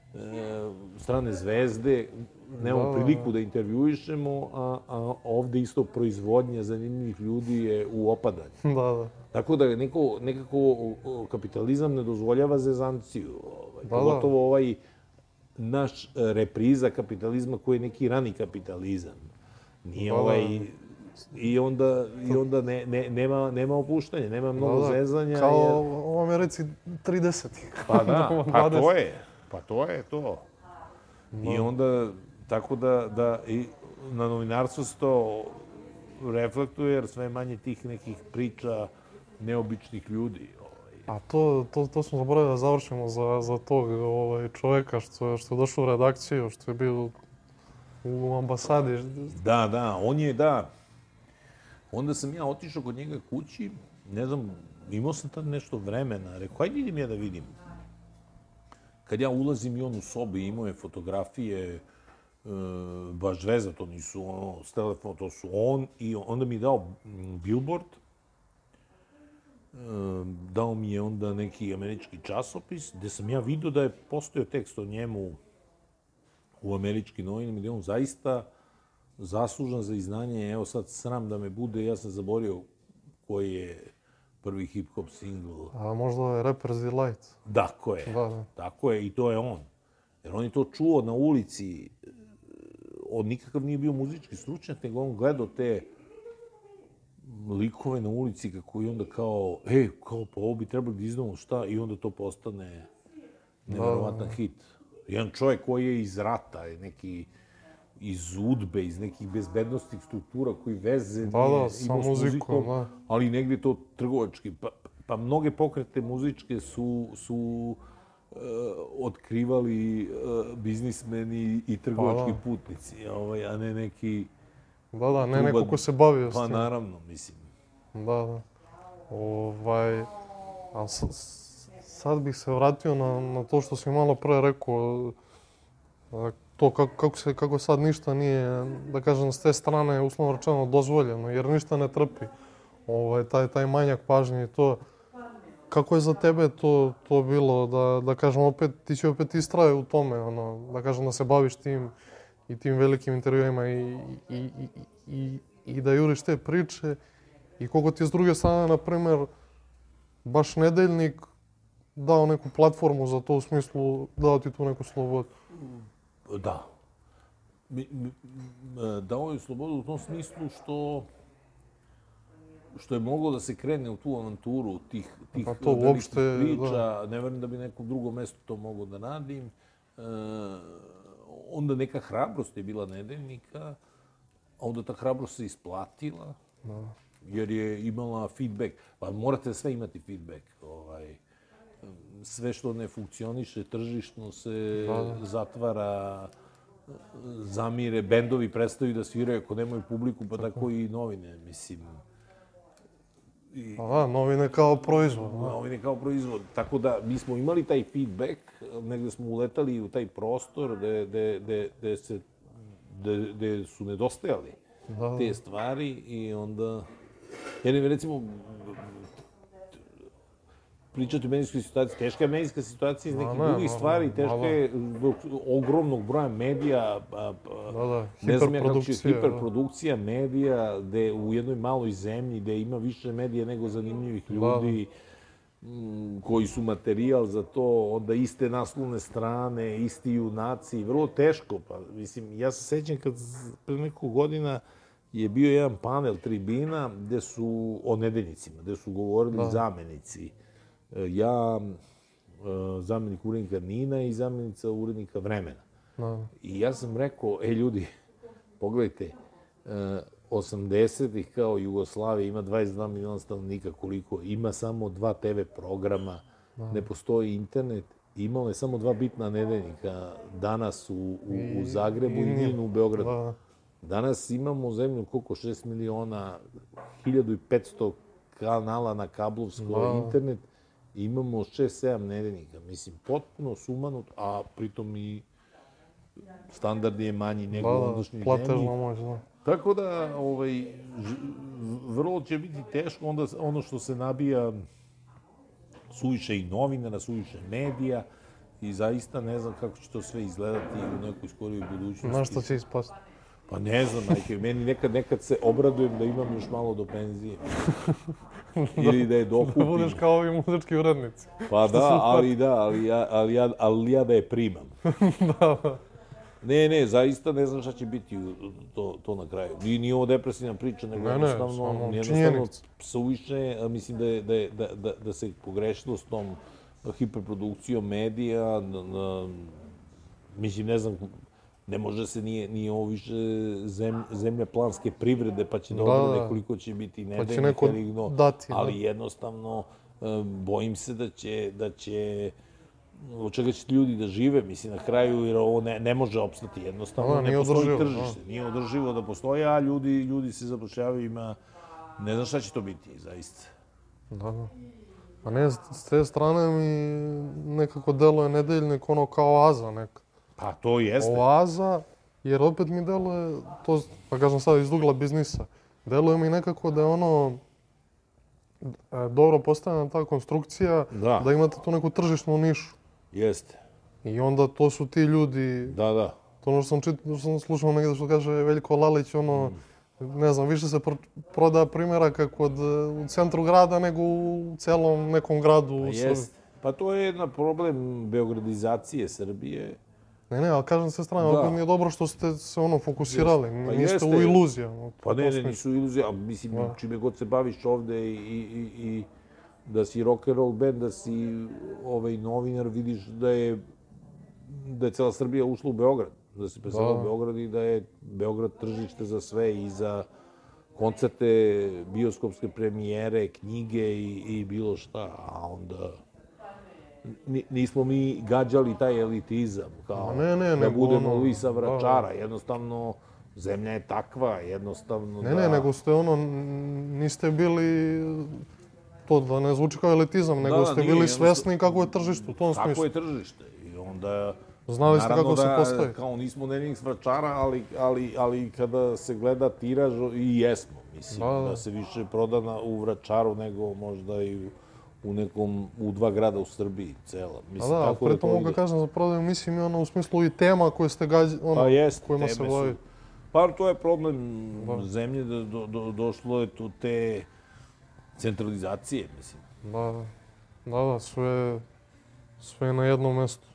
e, strane zvezde, nemamo Da. priliku da intervjuišemo, a, a ovde isto proizvodnja zanimljivih ljudi je u opadanju. Da, da. Tako da neko, nekako o, o, kapitalizam ne dozvoljava zezanciju. Ovaj, Da, da. pogotovo ovaj naš e, repriza kapitalizma koji je neki rani kapitalizam. Nije Da, da. ovaj... I onda, i onda ne, ne, nema, nema opuštanja, nema mnogo Da, da. zezanja. Kao Jer, u Americi tridesetih. pa da, pa dvadeset. to je. Pa to je to. I onda, tako da, da i na novinarstvu se to reflektuje, jer sve manje tih nekih priča neobičnih ljudi. Ovaj. A to, to, to smo zaboravili da završimo za, za tog ovaj, čovjeka što je, što je došao u redakciju, što je bio u ambasadi. Da, da, on je, da. Onda sam ja otišao kod njega kući, ne znam, imao sam tad nešto vremena, rekao, ajde idem ja da vidim. Kad ja ulazim i on u sobi, imao je fotografije, e, baš veza, to nisu ono, s telefona, to su on, i onda mi je dao mm, billboard, e, dao mi je onda neki američki časopis, gde sam ja vidio da je postojao tekst o njemu u američkim novinama, gde on zaista zaslužan za izdanje. Evo sad sram da me bude, ja sam zaborio koji je prvi hip-hop singl. A možda je Rapper's Delight. Tako je, Da, da. tako je i to je on. Jer on je to čuo na ulici, on nikakav nije bio muzički stručnjak, nego on gledao te likove na ulici kako i onda kao, ej, kao, pa ovo bi trebalo da izdamo šta, i onda to postane nevjerovatan hit. Jedan čovjek koji je iz rata, je neki iz udbe, iz nekih bezbednostnih struktura koji veze Da, nije da, sa imao s muzikom, muzikom, da. ali negdje to trgovački. Pa, pa mnoge pokrete muzičke su, su uh, otkrivali uh, biznismeni i trgovački Pa, putnici, ovaj, a ne neki... Da, da, ne truba- neko ko se bavio s Pa tim. naravno, mislim. Da, da. Ovaj, a s- s- sad bih se vratio na, na to što si malo pre rekao, a, to kako, kako, se, kako sad ništa nije, da kažem, s te strane, uslovno rečeno, dozvoljeno, jer ništa ne trpi. Ovaj, taj, taj manjak pažnje i to. Kako je za tebe to, to bilo, da, da kažem, opet, ti si opet istrajao u tome, ono, da kažem, da se baviš tim i tim velikim intervjuima i, i, i, i, i da juriš te priče. I koliko ti je s druge strane, na primjer, baš Nedeljnik dao neku platformu za to, u smislu dao ti tu neku slobodu. Da. Mi, mi, dao je slobodu u tom smislu što što je moglo da se krene u tu avanturu tih, tih Pa to velikih uopšte, priča. da. Ne verujem da bi nekom drugom mjestu to moglo da radim. E, onda neka hrabrost je bila Nedeljnika, a onda ta hrabrost se isplatila, Da. jer je imala feedback. Pa morate sve imati feedback. Ovaj, sve što ne funkcioniše tržišno se Da, da. zatvara, zamire, bendovi prestaju da sviraju ako nemaju publiku, pa tako i novine, mislim. I, Pa da, novine kao proizvod. Da. novine kao proizvod. Tako da mi smo imali taj feedback, negde smo uletali u taj prostor gde, gde, gde, gde, se, gde, gde su nedostajali Da, da. te stvari i onda... Jer recimo, pričati o medijskoj situaciji, teška je medijska situacija iz Ma nekih ne, drugih ma, stvari, ma, teška da. je zbog ogromnog broja medija, a, a, Da, da, ne znam ja kako će hiperprodukcija, da. hiperprodukcija medija, gde u jednoj maloj zemlji, gde ima više medija nego zanimljivih ljudi, m, koji su materijal za to, onda iste naslovne strane, isti junaci, vrlo teško. Pa, mislim, ja se sećam kad pre nekog godina je bio jedan panel tribina gde su o nedeljnicima, gde su govorili Da. zamenici. Ja, zamjenik urednika Nina i zamjenica urednika Vremena. Da. I ja sam rekao, e ljudi, pogledajte, osamdesetih kao Jugoslavija ima dvadeset dva miliona stanovnika koliko, ima samo dva te ve programa, Da. ne postoji internet, imalo je samo dva bitna nedeljnika danas u, u, u Zagrebu i, i Ninu u Beogradu. Da. Danas imamo zemlju koliko šest miliona, hiljadu i petsto kanala na kablovsko, Da. internet, imamo šest sedam nedeljnika. Mislim, potpuno sumanut, a pritom i standard je manji nego Da, u da, ondašnjoj platežna zemlji. moć, da. Tako da, ovaj, ž- vrlo će biti teško onda ono što se nabija suviše i novinara, suviše medija i zaista ne znam kako će to sve izgledati u nekoj skorijoj budućnosti. Na što će ispasti? Pa ne znam, majke, meni nekad, nekad se obradujem da imam još malo do penzije. Ili da je Da dokupim. budeš kao ovi muzički urednici. Pa da, ali da, ali ja, ali ja, ali ja da je primam. Da, da. Ne, ne, zaista ne znam šta će biti u- to, to na kraju. Nije, nije ovo depresivna priča, nego Ne, ne, jednostavno, samo jednostavno činjenica. suviše, a mislim da, je, da, je, da, da, da se pogrešilo s tom hiperprodukcijom medija. Na, na, mislim, ne znam, ne može se, nije, nije ovo više zem, zemlja planske privrede, pa će da Da, obrade da. koliko će biti Pa će nedeljnika neko ili no, dati, da. ali jednostavno e, bojim se da će, da će od čega će ljudi da žive, mislim, na kraju, jer ovo ne, ne može opstati, jednostavno Da, ne nije postoji održivo, tržište, nije održivo da postoji, a ljudi, ljudi se zapošljavaju, ima, ne znam šta će to biti, zaista. Da, da. A ne, s s te strane mi nekako deluje Nedeljnik ono kao oaza neka. Pa to jeste. Oaza, jer opet mi deluje, to, pa kažem sad iz ugla biznisa, deluje mi nekako da je ono e, dobro postavljena ta konstrukcija, Da. da imate tu neku tržišnu nišu. Jeste. I onda to su ti ljudi, Da, da. to ono što sam, čit, što sam slušao negdje što kaže Veljko Lalić, ono, ne znam, više se pro, proda primjeraka kod, u centru grada nego u celom nekom gradu u Pa Srbiji. jeste. Pa to je jedan problem beogradizacije Srbije. Ne, ne, ali kažem se strane, Da. opet nije dobro što ste se ono fokusirali, Pa niste jeste. u iluzijama. Pa ne, ne, nisu iluzije, a mislim, Da. čime god se baviš ovde i, i, i da si rock and roll band, da si ovaj novinar, vidiš da je da je cela Srbija ušla u Beograd. da se presela u Beograd i da je Beograd tržište za sve i za koncerte, bioskopske premijere, knjige i, i bilo šta, a onda nismo mi gađali taj elitizam, kao ne, ne, da budemo ono, Luisa Vračara, jednostavno zemlja je takva, jednostavno ne, da... Ne, ne, nego ste ono, niste bili, to da ne zvuči kao elitizam, nego da, ste nije, bili svesni kako je tržište u tom smislu. Kako je tržište i onda... Znali ste kako da, se postaje. Kao nismo Nenix Vračara, ali, ali, ali kada se gleda tiraž, i jesmo, mislim, da, da. da se više proda na, u Vračaru nego možda i u, u nekom, u dva grada u Srbiji, cela. Mislim, a da, tako pre to mogu kažem za prodaju, mislim, i ono u smislu i tema koje ste gađi, ono, pa jest, kojima se bavi. Pa to je problem da. zemlje, da do, do, došlo je tu te centralizacije, mislim. Da, da, da, sve, sve na jednom mestu.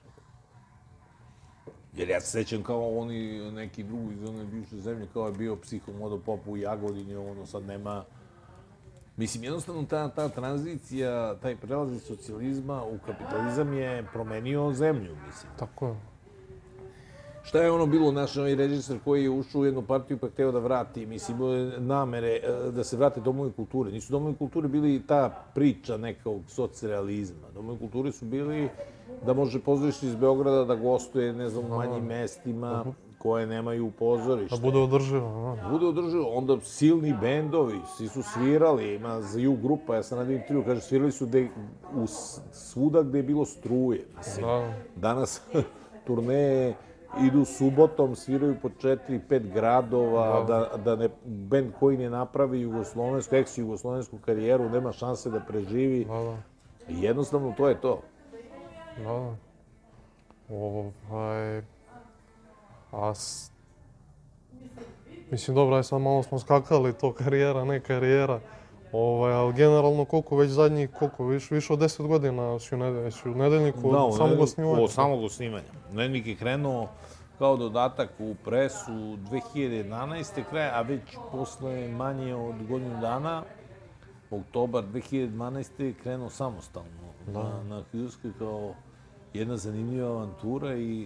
Jer ja se sećam kao oni, neki drugi iz one bivše zemlje, kao je bio psihomodopop u Jagodini, ono sad nema... Mislim, jednostavno ta, ta tranzicija, taj prelaz iz socijalizma u kapitalizam je promenio zemlju, mislim. Tako je. Šta je ono bilo naš ovaj režisar koji je ušao u jednu partiju pa hteo da vrati, mislim, namere da se vrate domovi kulture. Nisu domovi kulture bili ta priča nekog socrealizma. Domovi kulture su bili da može pozorište iz Beograda da gostuje, ne znam, u manjim mestima koje nemaju pozorište. Da bude održivo, da. Bude održivo. Onda silni bendovi, svi su svirali, ima za ju grupa, ja sam radio intervju, kaže, svirali su de, u svuda gde je bilo struje. Mislim, da. Danas turneje idu subotom, sviraju po četiri, pet gradova, da, da, da ne, bend koji ne napravi jugoslovensku, ex-jugoslovensku karijeru, nema šanse da preživi. Da, da. I jednostavno to je to. Da, da. Ovaj... A... S... Mislim, dobro, aj sad malo smo skakali, to karijera, ne karijera. Ovaj, ali generalno koliko već zadnjih, koliko, više, više od deset godina si u, nedelj, si u nedeljniku da, od samog osnivanja. Od samog osnivanja. Nedeljnik je krenuo kao dodatak u presu dve hiljade jedanaeste kraja, a već posle manje od godinu dana, oktobar dve hiljade dvanaeste je krenuo samostalno da. na, na Hjulskoj kao jedna zanimljiva avantura i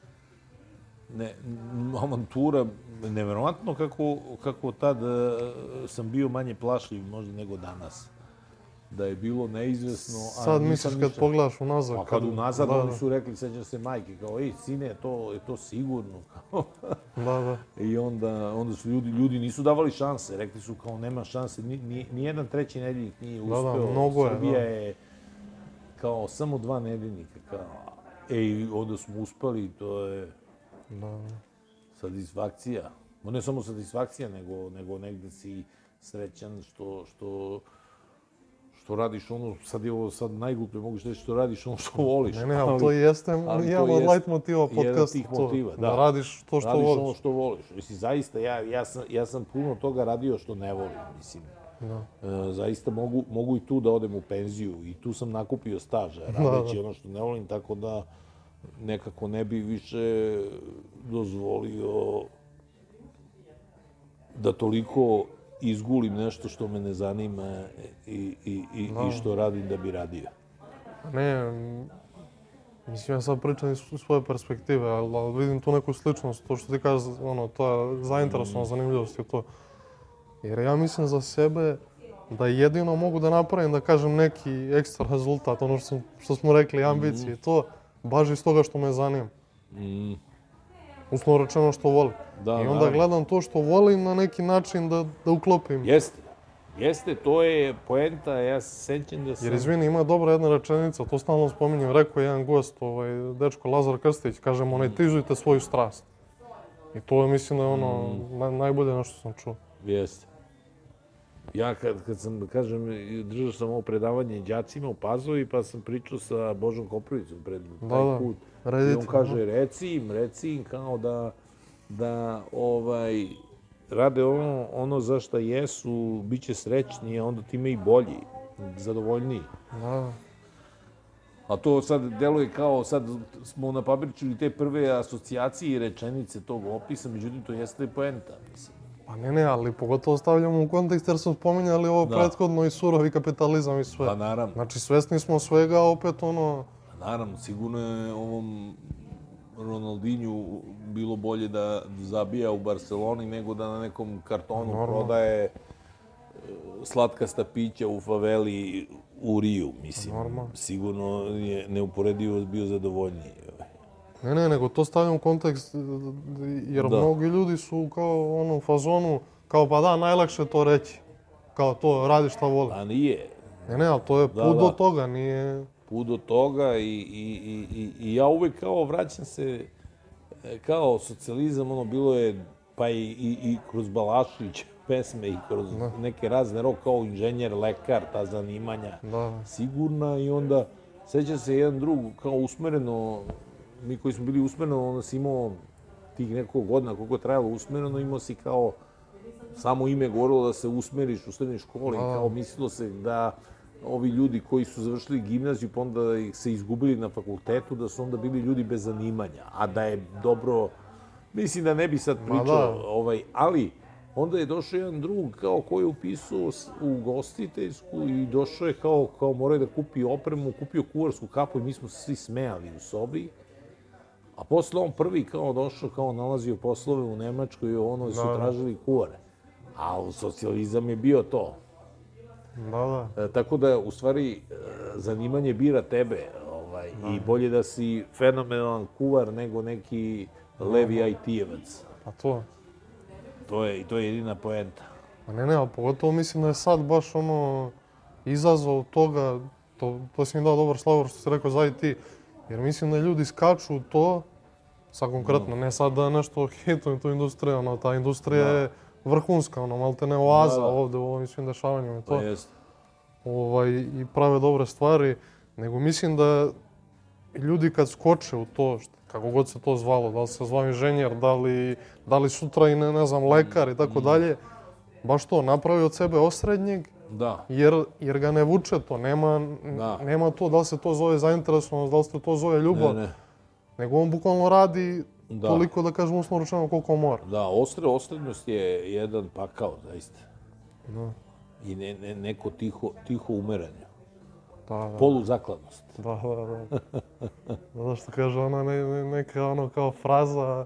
ne, avantura, neverovatno kako, kako tad sam bio manje plašljiv možda nego danas. Da je bilo neizvesno. Sad misliš kad ništa... pogledaš unazad? Pa kad unazad, da, oni su rekli, sećam se majke, kao, ej, sine, to je to sigurno. da, da. I onda, onda su ljudi, ljudi nisu davali šanse, rekli su kao, nema šanse, ni, ni, ni jedan treći nedeljnik nije uspeo. Da, da, mnogo je, Srbija da. je kao samo dva nedeljnika, kao, ej, onda smo uspeli, to je da. satisfakcija. No, ne samo satisfakcija, nego, nego negde si srećan što, što što radiš ono, sad je ovo sad najgluplje moguće reći, što radiš ono što voliš. Ne, ne, ali, ali to jeste jedan od light motiva podcasta. Motiva, da. da radiš to što radiš voliš. Radiš ono što voliš. Mislim, zaista, ja, ja, sam, ja sam puno toga radio što ne volim, mislim. Da. E, zaista mogu, mogu i tu da odem u penziju i tu sam nakupio staža, radeći da, da. ono što ne volim, tako da nekako ne bi više dozvolio da toliko izgulim nešto što me ne zanima i, i, i, no. i što radim da bi radio. Ne, mislim, ja sad pričam iz svoje perspektive, ali, ali vidim tu neku sličnost, to što ti kažeš, ono, ta zainteresovanost, mm. zanimljivost je to. Jer ja mislim za sebe da jedino mogu da napravim, da kažem, neki ekstra rezultat, ono što, što smo rekli, ambicije, mm. to baš iz toga što me zanima. Mm. Uslovno rečeno što volim. Da, I onda da. gledam to što volim na neki način da, da uklopim. Jeste. Jeste, to je poenta, ja se sećam da sam... Jer izvini, ima dobra jedna rečenica, to stalno spominjem, rekao je jedan gost, ovaj, dečko Lazar Krstić, kaže, monetizujte svoju strast. I to je, mislim, da je ono mm. na, najbolje na što sam čuo. Jeste. Ja kad, kad sam, da kažem, držao sam ovo predavanje đacima u Pazovi, pa sam pričao sa Božom Koprovicom pred da, taj da. put. Redite, I on kaže, reci im, reci im kao da, da ovaj, rade ono, ono za šta jesu, bit će srećni, a onda time i bolji, zadovoljniji. Da. A to sad deluje kao, sad smo napabričili te prve asocijacije i rečenice tog opisa, međutim to jeste poenta, mislim. Pa ne, ne, ali pogotovo stavljamo u kontekst jer smo spominjali ovo da. prethodno i surovi kapitalizam i sve. Pa naravno. Znači svesni smo svega, opet ono... Pa naravno, sigurno je ovom Ronaldinhu bilo bolje da zabija u Barceloni nego da na nekom kartonu Normalno. prodaje slatkasta pića u faveli u Riju, mislim. Normalno. Sigurno je neuporedivo bio zadovoljniji. Ne, ne, nego to stavljam u kontekst, jer Da. mnogi ljudi su kao ono u fazonu, kao pa da, najlakše to reći. Kao to, radi šta voli. A nije. Ne, ne, ali to je Da, put da. do toga, nije... Put do toga i, i, i, i, i ja uvek kao vraćam se e, kao socijalizam, ono bilo je pa i, i, i kroz Balašević pesme i kroz Da. neke razne rok kao inženjer, lekar, ta zanimanja Da, sigurna i onda seća se jedan drug kao usmereno, mi koji smo bili usmereno, onda si imao tih nekog godina koliko je trajalo usmereno, imao si kao samo ime govorilo da se usmeriš u srednjoj školi, Da. kao mislilo se da ovi ljudi koji su završili gimnaziju pa onda ih se izgubili na fakultetu, da su onda bili ljudi bez zanimanja, a da je dobro, mislim da ne bi sad Ma pričao, da. ovaj, ali onda je došao jedan drug kao koji je upisao s- u gostiteljsku i došao je kao, kao morao da kupi opremu, kupio kuvarsku kapu i mi smo se svi smejali u sobi. A posle on prvi kao došao, kao nalazio poslove u Nemačkoj i ono su Da, da. tražili kuvare. A u socijalizam je bio to. da, da. E, tako da, u stvari, e, zanimanje bira tebe. Ovaj, I bolje da si fenomenalan kuvar nego neki levi I T-evac. Pa to. To je, to je jedina poenta. Pa ne, ne, ali pogotovo mislim da je sad baš ono izazov toga, to, to si mi dao dobar slavor što si rekao za I T, jer mislim da ljudi skaču u to, sad konkretno, ne sad da nešto hitujem tu industriju, ono, ta industrija je vrhunska, ono, malte ne oaza Da, da. ovde u ovim svim dešavanjima i To to, jest. ovaj, i prave dobre stvari, nego mislim da ljudi kad skoče u to, št- kako god se to zvalo, da li se zvao inženjer, da li, da li sutra i ne, ne znam, lekar i tako dalje, baš to, napravi od sebe osrednjeg, Da. jer, jer ga ne vuče to, nema, Da. nema to, da li se to zove zainteresovanost, da li se to zove ljubav, Ne, ne. nego on bukvalno radi Da. toliko, da kažem, uslovno rečeno koliko mora. Da, ostre, osrednjost je jedan pakao, zaista. Da, I ne, ne, neko tiho, tiho umeranje. da, da. Poluzakladnost. Da, da, da. Zato što kaže ona ne, ne, neka ono kao fraza,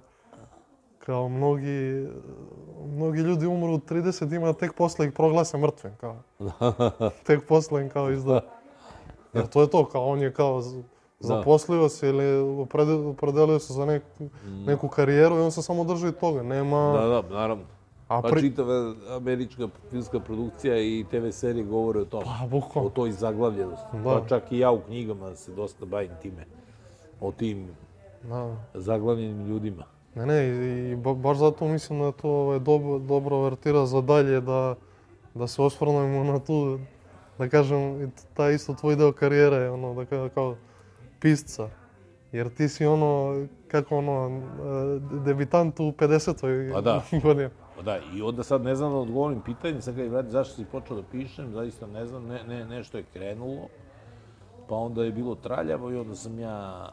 kao mnogi, mnogi ljudi umru u tridesetima, tek posle ih proglase mrtvim, kao. Tek posle im kao izda. Jer to je to, kao on je kao z- zaposlio se ili oprede- opredelio se za nek, neku karijeru i on se samo drži toga, nema... Da, da, naravno. A Pa pri... čitava američka filmska produkcija i T V serije govore o tome. Pa, O bukvalno. toj zaglavljenosti. Da. Pa čak i ja u knjigama se dosta bavim time. O tim Da. zaglavljenim ljudima. Ne, ne, i, i ba- baš zato mislim da to ovaj, dobro, dobro vertira za dalje, da, da se osvrnemo na tu, da kažem, i taj isto tvoj deo karijere, ono, da kao, kao pisca. Jer ti si ono, kako ono, e, debitant u pedesetoj Pa da. godini. Pa da, i onda sad ne znam da odgovorim pitanje, sad kad je vrati zašto si počeo da pišem, zaista ne znam, ne, ne, nešto je krenulo, pa onda je bilo traljavo i onda sam ja...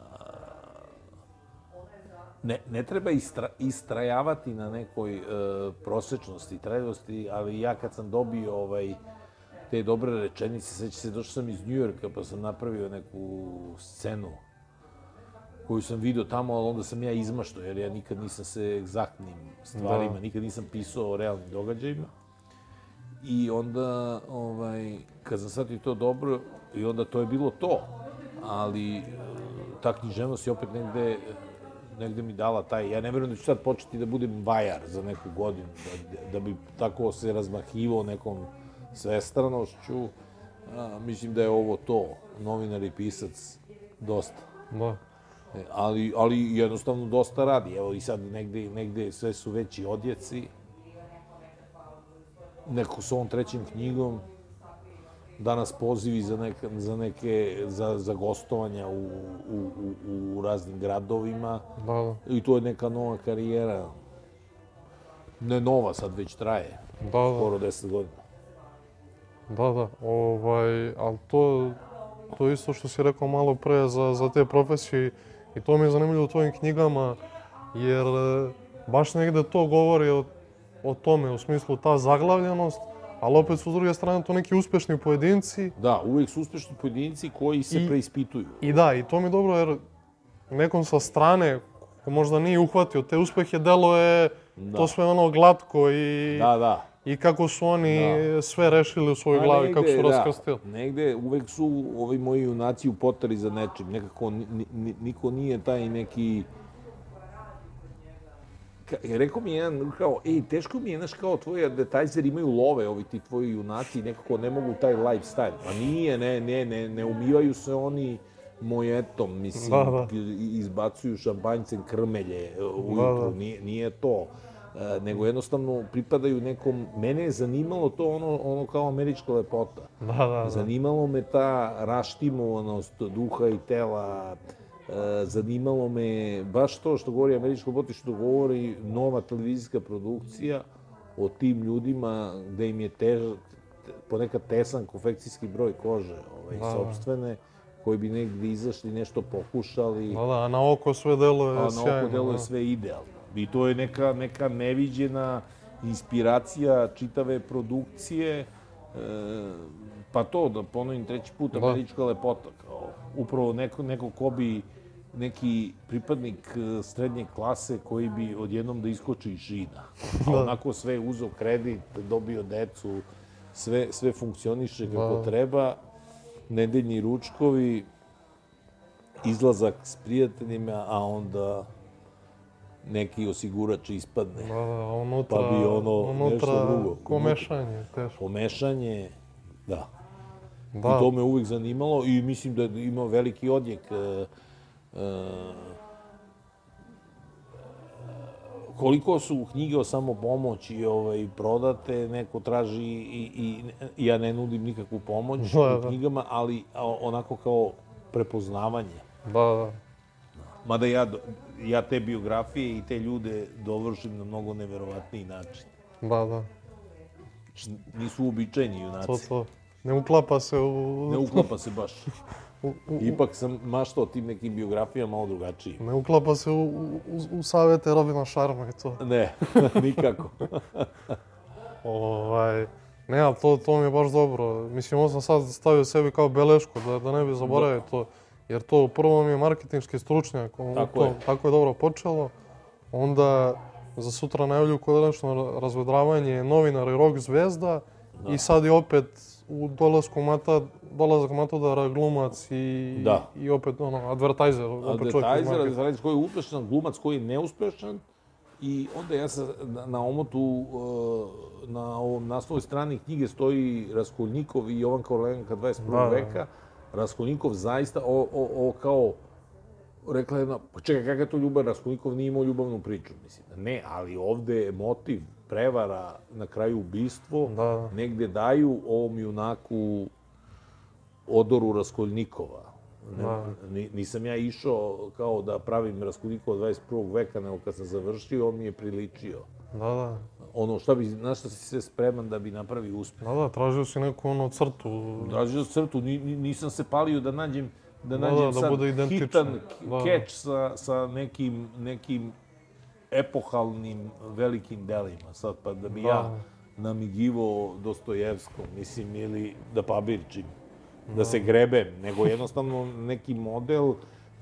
Ne, ne treba istra, istrajavati na nekoj e, prosečnosti, traljavosti, ali ja kad sam dobio ovaj, te dobre rečenice, seća se, došao sam iz Njujorka pa sam napravio neku scenu koju sam vidio tamo, ali onda sam ja izmaštao, jer ja nikad nisam se egzaktnim stvarima, Da. nikad nisam pisao o realnim događajima. I onda, ovaj, kad sam shvatio to dobro, i onda to je bilo to. Ali e, ta književnost je opet negde, negde mi dala taj... Ja ne vjerujem da ću sad početi da budem vajar za neku godinu, da, da bi tako se razmahivao nekom svestranošću. A, mislim da je ovo to, novinar i pisac, dosta. Da. E, ali, ali jednostavno dosta radi. Evo i sad negde, negde sve su veći odjeci. Neko s ovom trećim knjigom. Danas pozivi za, neka, za neke, za, za gostovanja u, u, u, u raznim gradovima. Da, da. I to je neka nova karijera. Ne nova, sad već traje. Da, da. Skoro deset godina. Da, da, ovaj, ali to, to je isto što si rekao malo pre za, za te profesije i to mi je zanimljivo u tvojim knjigama, jer e, baš negde to govori o, o tome, u smislu ta zaglavljenost, ali opet su s druge strane to neki uspešni pojedinci. Da, uvijek su uspešni pojedinci koji se I- preispituju. I da, i to mi je dobro jer nekom sa strane ko možda nije uhvatio te uspehe, delo je Da. to sve ono glatko i, Da, da. i kako su oni Da. sve rešili u svojoj Pa glavi, negde, kako su da, raskrstili. Negde uvek su ovi moji junaci u potari za nečim. Nekako ni, ni, niko nije taj neki... Ka, rekao mi jedan, kao, ej, teško mi je, znaš, kao tvoji advertajzeri imaju love, ovi ti tvoji junaci, nekako ne mogu taj lifestyle. Pa nije, ne, ne, ne, ne umivaju se oni mojetom, mislim, Da, da. izbacuju šampanjcem krmelje ujutru, Da, da. Nije, nije to. E, nego jednostavno pripadaju nekom... Mene je zanimalo to ono, ono kao američka lepota. Da, da, da. Zanimalo me ta raštimovanost duha i tela, e, zanimalo me baš to što govori američka lepota i što govori nova televizijska produkcija o tim ljudima gde im je težak, ponekad tesan konfekcijski broj kože, ovaj, Da, da. sopstvene, koji bi negdje izašli, nešto pokušali. Da, da, a na oko sve deluje A na sjajno. oko deluje da. sve idealno. I to je neka, neka neviđena inspiracija čitave produkcije. E, pa to, da ponovim treći put, Da. američka lepota. Kao, upravo neko, neko ko bi, neki pripadnik e, srednje klase koji bi odjednom da iskoči iz žina. A Da. onako sve uzeo kredit, dobio decu, sve, sve funkcioniše kako Da. treba. Nedeljni ručkovi, izlazak s prijateljima, a onda neki osigurač ispadne. Da, da, a unutra, Pa bi ono unutra nešto drugo. ko mešanje, teško. Pomešanje, da. Da, I to me uvijek zanimalo i mislim da ima veliki odjek. E, e, koliko su knjige o samopomoći ovaj, prodate, neko traži i, i, i ja ne nudim nikakvu pomoć Da, u da. knjigama, ali a, onako kao prepoznavanje. da, da. Mada ja, do- ja te biografije i te ljude dovršim na mnogo neverovatniji način. Da, da. Nisu uobičajeni junaci. To, to. Ne uklapa se u... Ne uklapa se baš. u, u, Ipak sam maštao tim nekim biografijama malo drugačiji. ne uklapa se u, u, u savete Robina Sharma i to. Ne, nikako. Ovaj, ne, ali to, to mi je baš dobro. Mislim, ovo sam sad stavio sebi kao belešku, da, da ne bi zaboravio to. Jer to prvo mi je marketinški stručnjak, on, Tako to, je. tako je dobro počelo. Onda za sutra najavljuju konačno razvedravanje novinara i rock zvezda. I sad je opet u dolasku Mata, dolazak Matodara glumac i, Da. i opet ono, advertiser. Opet čovjek iz Advertiser, marketinga. advertiser koji je uspešan, glumac koji je neuspešan. I onda ja sam na, na omotu, e, na ovom naslovnoj strani knjige stoji Raskolnikov i Jovan Korolenka dvadeset prvog Da, da. veka. Raskolnikov zaista, o, o, o kao, rekla je jedna, pa čekaj, kakva je to ljubav, Raskolnikov nije imao ljubavnu priču, mislim. Ne, ali ovde je motiv, prevara, na kraju ubistvo, Da, da. negde daju ovom junaku odoru Raskolnikova. Ne, Da. ni- nisam ja išao kao da pravim Raskolnikova dvadeset prvog veka, nego kad sam završio, on mi je priličio. Da, da. Ono, šta bi, na šta si sve spreman da bi napravi uspeh. Da, da, tražio si neku ono crtu. Tražio crtu, ni, ni- nisam se palio da nađem, da Da, nađem da, da sad bude identično. hitan Da, da. keč sa, sa nekim, nekim epohalnim velikim delima. Sad, pa da bi Da. ja namigivo Dostojevskom, mislim, ili da pabirčim, da se grebem, nego jednostavno neki model uh,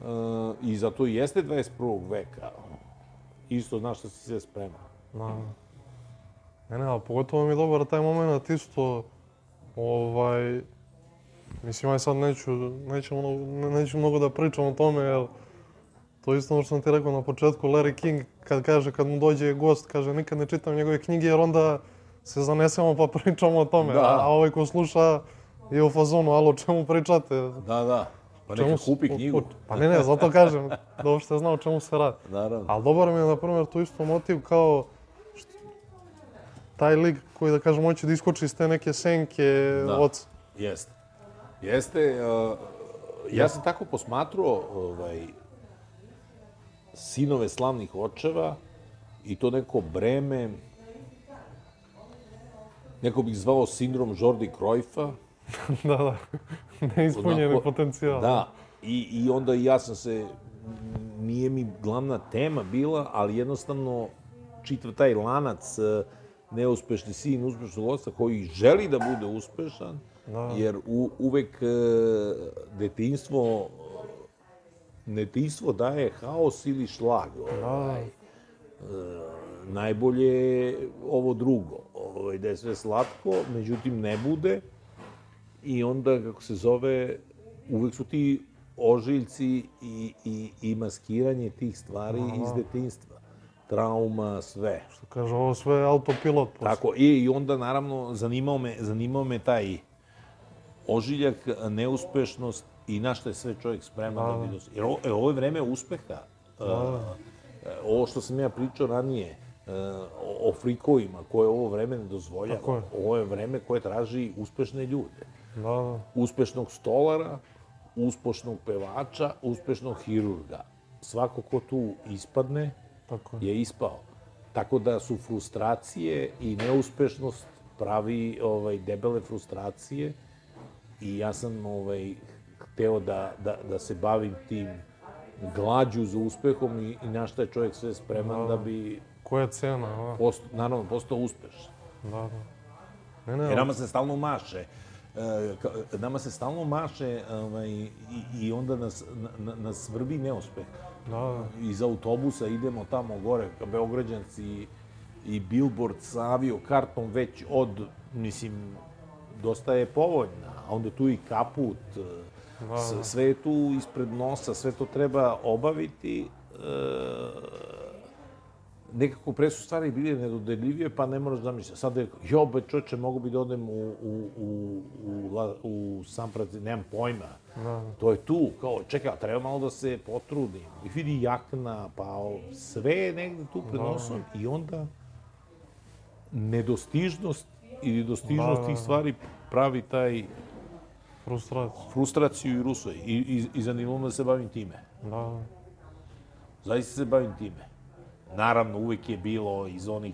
i zato i jeste dvadeset prvog veka. Isto znaš što si sve spreman. Da. Ne, ne, ali pogotovo mi je dobar taj moment isto, ovaj, mislim, aj sad neću, neću, mnogo, ne- neću mnogo da pričam o tome, jer to je isto ono što sam ti rekao na početku, Larry King, kad kaže, kad mu dođe gost, kaže, nikad ne čitam njegove knjige, jer onda se zanesemo pa pričamo o tome, Da. a, a ovaj ko sluša je u fazonu, alo, o čemu pričate? Da, da. Pa Čemu neka s- kupi o- knjigu. o- Pa ne, ne, zato kažem, da uopšte zna o čemu se radi. Naravno. Ali dobar mi je, na primjer, to isto motiv kao što, taj lik koji, da kažem, hoće da iskoči iz te neke senke Da. oca. Jeste. Jeste. Uh, ja sam tako posmatrao ovaj, sinove slavnih očeva i to neko breme, neko bih zvao sindrom Jordi Cruyffa. Da, da. Neispunjeni Onako- potencijal. Da. I, I onda i ja sam se, nije mi glavna tema bila, ali jednostavno čitav taj lanac eh, neuspešni sin uspešnog oca koji želi da bude uspešan, Da. jer u, uvek e, detinjstvo detinjstvo daje haos ili šlag. Ovaj. Da. E, najbolje je ovo drugo, ovaj, da je sve slatko, međutim ne bude. I onda, kako se zove, uvek su ti ožiljci i, i, i maskiranje tih stvari Aha. iz detinjstva. Trauma, sve. Što kaže, ovo sve je autopilot. Posle. Tako, i, i onda, naravno, zanimao me, zanimao me taj ožiljak, neuspešnost i na šta je sve čovjek spreman da, da bi dos... Jer ovo, ovo je vreme uspeha. Da. Uh, ovo što sam ja pričao ranije, uh, o, o frikovima, koje ovo vreme ne dozvoljava. Tako je. Ovo je vreme koje traži uspešne ljude. Da, da. Uspešnog stolara, uspešnog pevača, uspešnog hirurga. Svako ko tu ispadne Tako je ispao. Tako da su frustracije i neuspešnost pravi ovaj, debele frustracije i ja sam ovaj, hteo da, da, da se bavim tim glađu za uspehom i, i na šta je čovjek sve spreman da, da bi... Koja je cena, da? Post, naravno, postao uspešan. Da, da. Ne, ne, Jer nama se stalno maše. E, nama se stalno maše ovaj, i, i onda nas, na, nas vrbi neuspeh. Da, da. Iz autobusa idemo tamo gore, ka Beograđanci i, i billboard sa aviokartom već od, mislim, dosta je povoljna, a onda tu i kaput, da, da. sve je tu ispred nosa, sve to treba obaviti. E, nekako pre su stvari bile nedodeljivije, pa ne moraš da misliš. Sada je, jo, be čoče, mogu bi da odem u, u, u, u, u San Francisco, nemam pojma. Da. To je tu, kao, čekaj, treba malo da se potrudim. I vidi jakna, pa sve je negde tu pred nosom i onda nedostižnost ili dostižnost da, tih stvari pravi taj... Frustraciju. Frustraciju i rusoj. I, i, i zanimljivo da se bavim time. Da. Zaista se bavim time. Naravno, uvek je bilo iz onih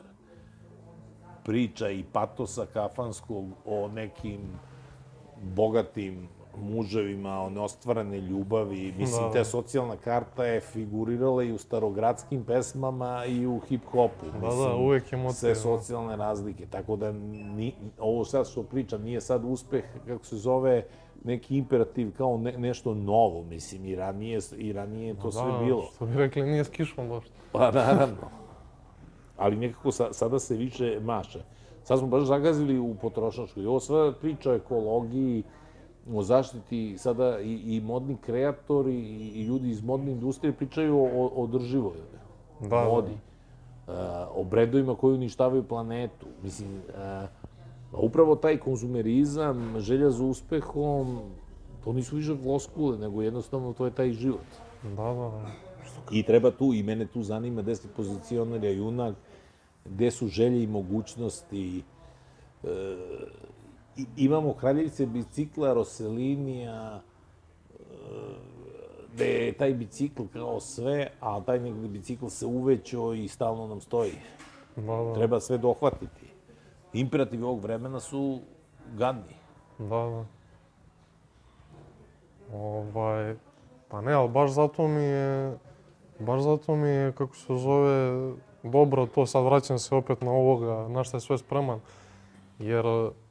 priča i patosa kafanskog o nekim bogatim muževima, o neostvarene ljubavi. Mislim, da. ta socijalna karta je figurirala i u starogradskim pesmama i u hip-hopu. Da, Mislim, da, uvek je motiv. Sve socijalne razlike. Tako da ni, ovo sad što pričam nije sad uspeh, kako se zove, neki imperativ kao ne, nešto novo, mislim, i ranije, i ranije to da, sve bilo. Što bi rekli, nije s kišom došlo. Pa, naravno. Ali nekako sa, sada se više maše. Sad smo baš zagazili u potrošačkoj. Ovo sve priča o ekologiji, o zaštiti, sada i, i modni kreatori i, i ljudi iz modne industrije pričaju o, o održivoj da, modi. Da. Uh, o brendovima koji uništavaju planetu. Mislim, uh, upravo taj konzumerizam, želja za uspehom, to nisu više floskule, nego jednostavno to je taj život. Da, da, da. I treba tu, i mene tu zanima gde se pozicionira junak, gde su želje i mogućnosti. E, imamo kraljevice bicikla, Roselinija, e, gde je taj bicikl kao sve, a taj negde bicikl se uvećao i stalno nam stoji. Da, da. Treba sve dohvatiti. Imperativi ovog vremena su gadni. Da, da. Ovaj, pa ne, ali baš zato mi je, baš zato mi je, kako se zove, dobro to, sad vraćam se opet na ovoga, na šta je sve spreman. Jer,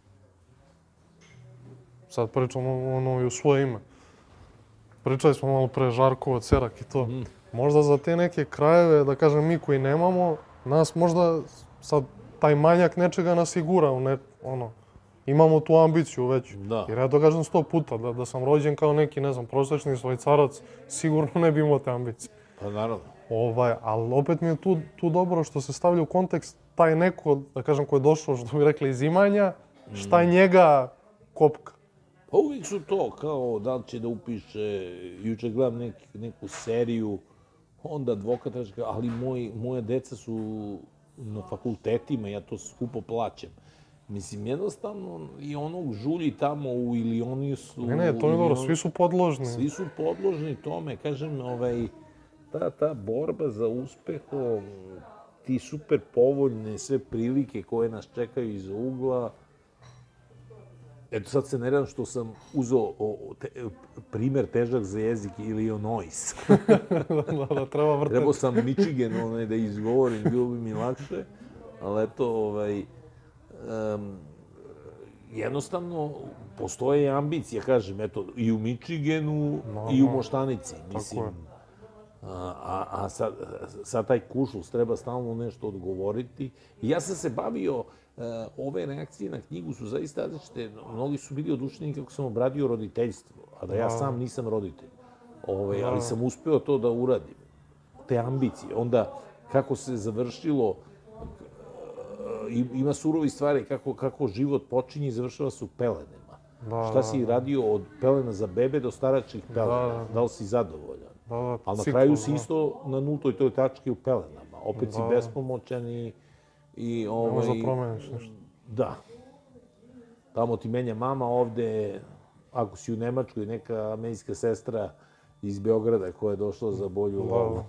sad pričam ono i u svoje ime. Pričali smo malo pre Žarkovo, Cerak i to. Mm. Možda za te neke krajeve, da kažem, mi koji nemamo, nas možda sad taj manjak nečega nas i gura u ne, ono, imamo tu ambiciju već. Da. Jer ja to kažem sto puta, da, da sam rođen kao neki, ne znam, prosječni Švajcarac, sigurno ne bi imao te ambicije. Pa naravno. Ovaj, ali opet mi je tu, tu dobro što se stavlja u kontekst taj neko, da kažem, ko je došao, što bi rekli, iz imanja, šta je njega kopka. Pa uvijek su to, kao da li će da upiše, juče gledam nek, neku seriju, onda advokat reče, ali moj, moje deca su na fakultetima, ja to skupo plaćam. Mislim, jednostavno i onog žulji tamo u Ilioniusu... Ne, ne, to je dobro, svi su podložni. Svi su podložni tome, kažem, ovaj, ta, ta borba za uspehom, ti super povoljne sve prilike koje nas čekaju iza ugla. Eto, sad se ne radam što sam uzeo o, te, primer težak za jezik Illinois. da, da, treba vrteti. Trebao sam Michigan onaj, da izgovorim, bilo bi mi lakše. Ali eto, ovaj, um, jednostavno postoje ambicije, kažem, eto, i u Michiganu i u Moštanici, mislim. A, a sad, sad taj kušus treba stalno nešto odgovoriti. I ja sam se bavio, ove reakcije na knjigu su zaista različite. Mnogi su bili oduševljeni kako sam obradio roditeljstvo, a da ja sam nisam roditelj. Ove, ali sam uspeo to da uradim. Te ambicije. Onda, kako se završilo, ima surovi stvari, kako, kako život počinje i završava se u pelenima. Da, šta si radio od pelena za bebe do staračkih pelena? Da, da li si zadovoljan? Da, da, ali na kraju si isto na nultoj toj tački u pelenama. Opet si bespomoćan i... i ovaj, ne možda promeniš nešto. Da. Tamo ti menja mama, ovde, ako si u Nemačkoj, neka medijska sestra iz Beograda koja je došla za bolju lovu.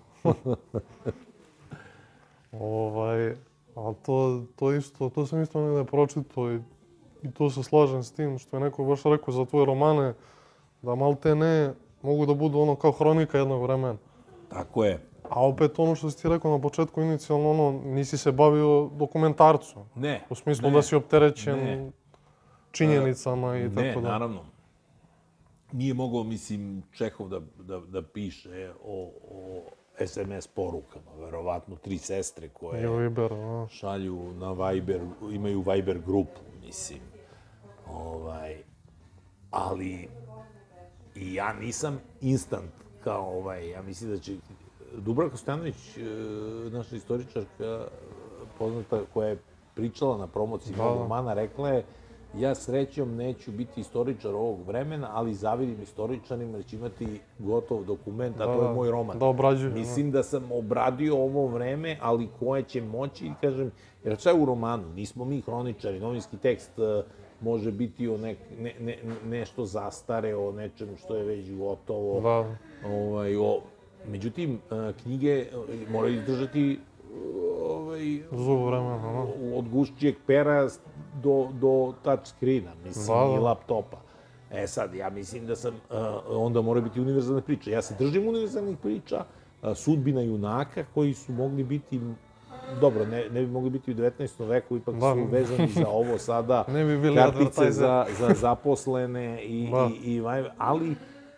ovaj, ali to, to isto, to sam isto negde pročitao i, i to se slažem s tim što je neko baš rekao za tvoje romane, da malte ne mogu da budu ono kao hronika jednog vremena. Tako je. A opet ono što si ti rekao na početku inicijalno, ono, nisi se bavio dokumentarcu. Ne. U smislu ne, da si opterećen ne. činjenicama i ne, tako da. Ne, naravno. Nije mogao, mislim, Čehov da, da, da piše o, o es em es porukama. Verovatno tri sestre koje Viber, šalju na Viber, imaju Viber grupu, mislim. Ovaj, ali i ja nisam instant kao ovaj, ja mislim da će Dubravka Stojanović, naša istoričarka poznata, koja je pričala na promociji mog romana, rekla je ja srećom neću biti istoričar ovog vremena, ali zavidim istoričarima jer će imati gotov dokument, a to je moj roman. Da obrađujem. Mislim da sam obradio ovo vreme, ali koje će moći, kažem, jer šta je u romanu? Nismo mi hroničari, novinski tekst može biti o nek, ne, ne, nešto zastare, o nečemu što je već gotovo. Da. Ovaj, o, međutim, knjige moraju izdržati ovaj, zubu vremena, od gušćijeg pera do, do touch screena, mislim, da, da. I laptopa. E sad, ja mislim da sam, onda mora biti univerzalne priče. Ja se držim univerzalnih priča, sudbina junaka koji su mogli biti, dobro, ne, ne bi mogli biti u devetnaestom veku, ipak da. Su vezani za ovo sada, ne bi bili kartice za, za zaposlene, i, i, i, ali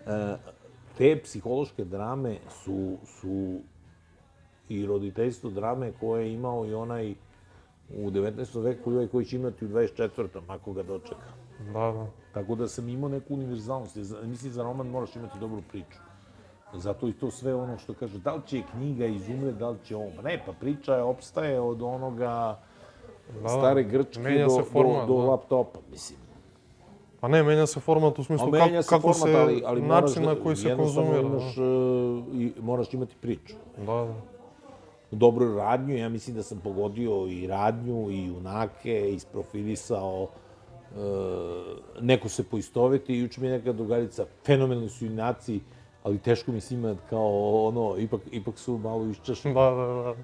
te psihološke drame su, su i roditeljstvo drame koje je imao i onaj u devetnaestom veku i ovaj koji će imati u dvadeset četvrtom ako ga dočeka. Da, da. Tako da sam imao neku univerzalnost. Mislim, za roman moraš imati dobru priču. Zato i to sve ono što kaže, da li će knjiga izumre, da li će on. Ne, pa priča je, opstaje od onoga da, stare Grčke do, format, do, do laptopa, mislim. Pa ne, menja se format u smislu kako, se, kako format, se ali, ali način na koji se konzumira. Imaš, uh, i moraš imati priču. Da, da. Dobru radnju, ja mislim da sam pogodio i radnju i junake, isprofilisao, e, neko se poistoveti. Juče mi je neka drugarica, fenomenalni su junaci, ali teško mi s njima kao ono, ipak, ipak su malo iščašeni. Da, da, da.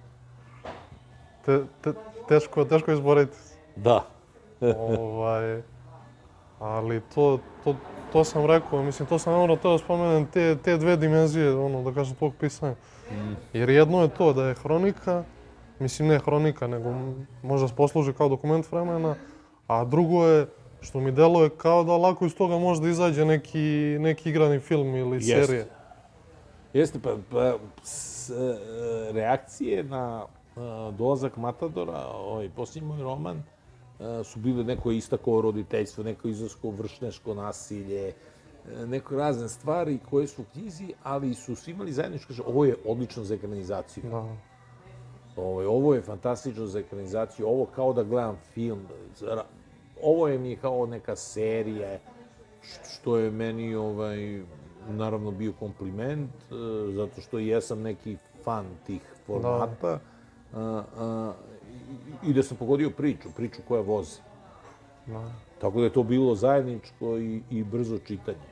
Te, te, teško, teško izboriti. Da. ovaj, ali to, to, to sam rekao, mislim, to sam namorao to da spomenem, te, te dve dimenzije, ono, da kažem, tog pisanja. Mm. Jer jedno je to da je hronika, mislim ne hronika, nego možda se posluži kao dokument vremena, a drugo je što mi deluje kao da lako iz toga može da izađe neki, neki igrani film ili Jeste. serije. Jeste, pa, pa s, reakcije na uh, dolazak Matadora, ovaj posljednji moj roman, uh, su bile neko istako roditeljstvo, neko izlasko vršnjačko nasilje, neko razne stvari koje su u knjizi, ali su svi imali zajedničko, kaže, ovo je odlično za ekranizaciju. Da. Ovo, ovo je fantastično za ekranizaciju, ovo kao da gledam film. Ovo je mi kao neka serija, što je meni, ovaj, naravno, bio kompliment, zato što i ja sam neki fan tih formata. Da. A, a, i, I da sam pogodio priču, priču koja vozi. Da. Tako da je to bilo zajedničko i, i brzo čitanje.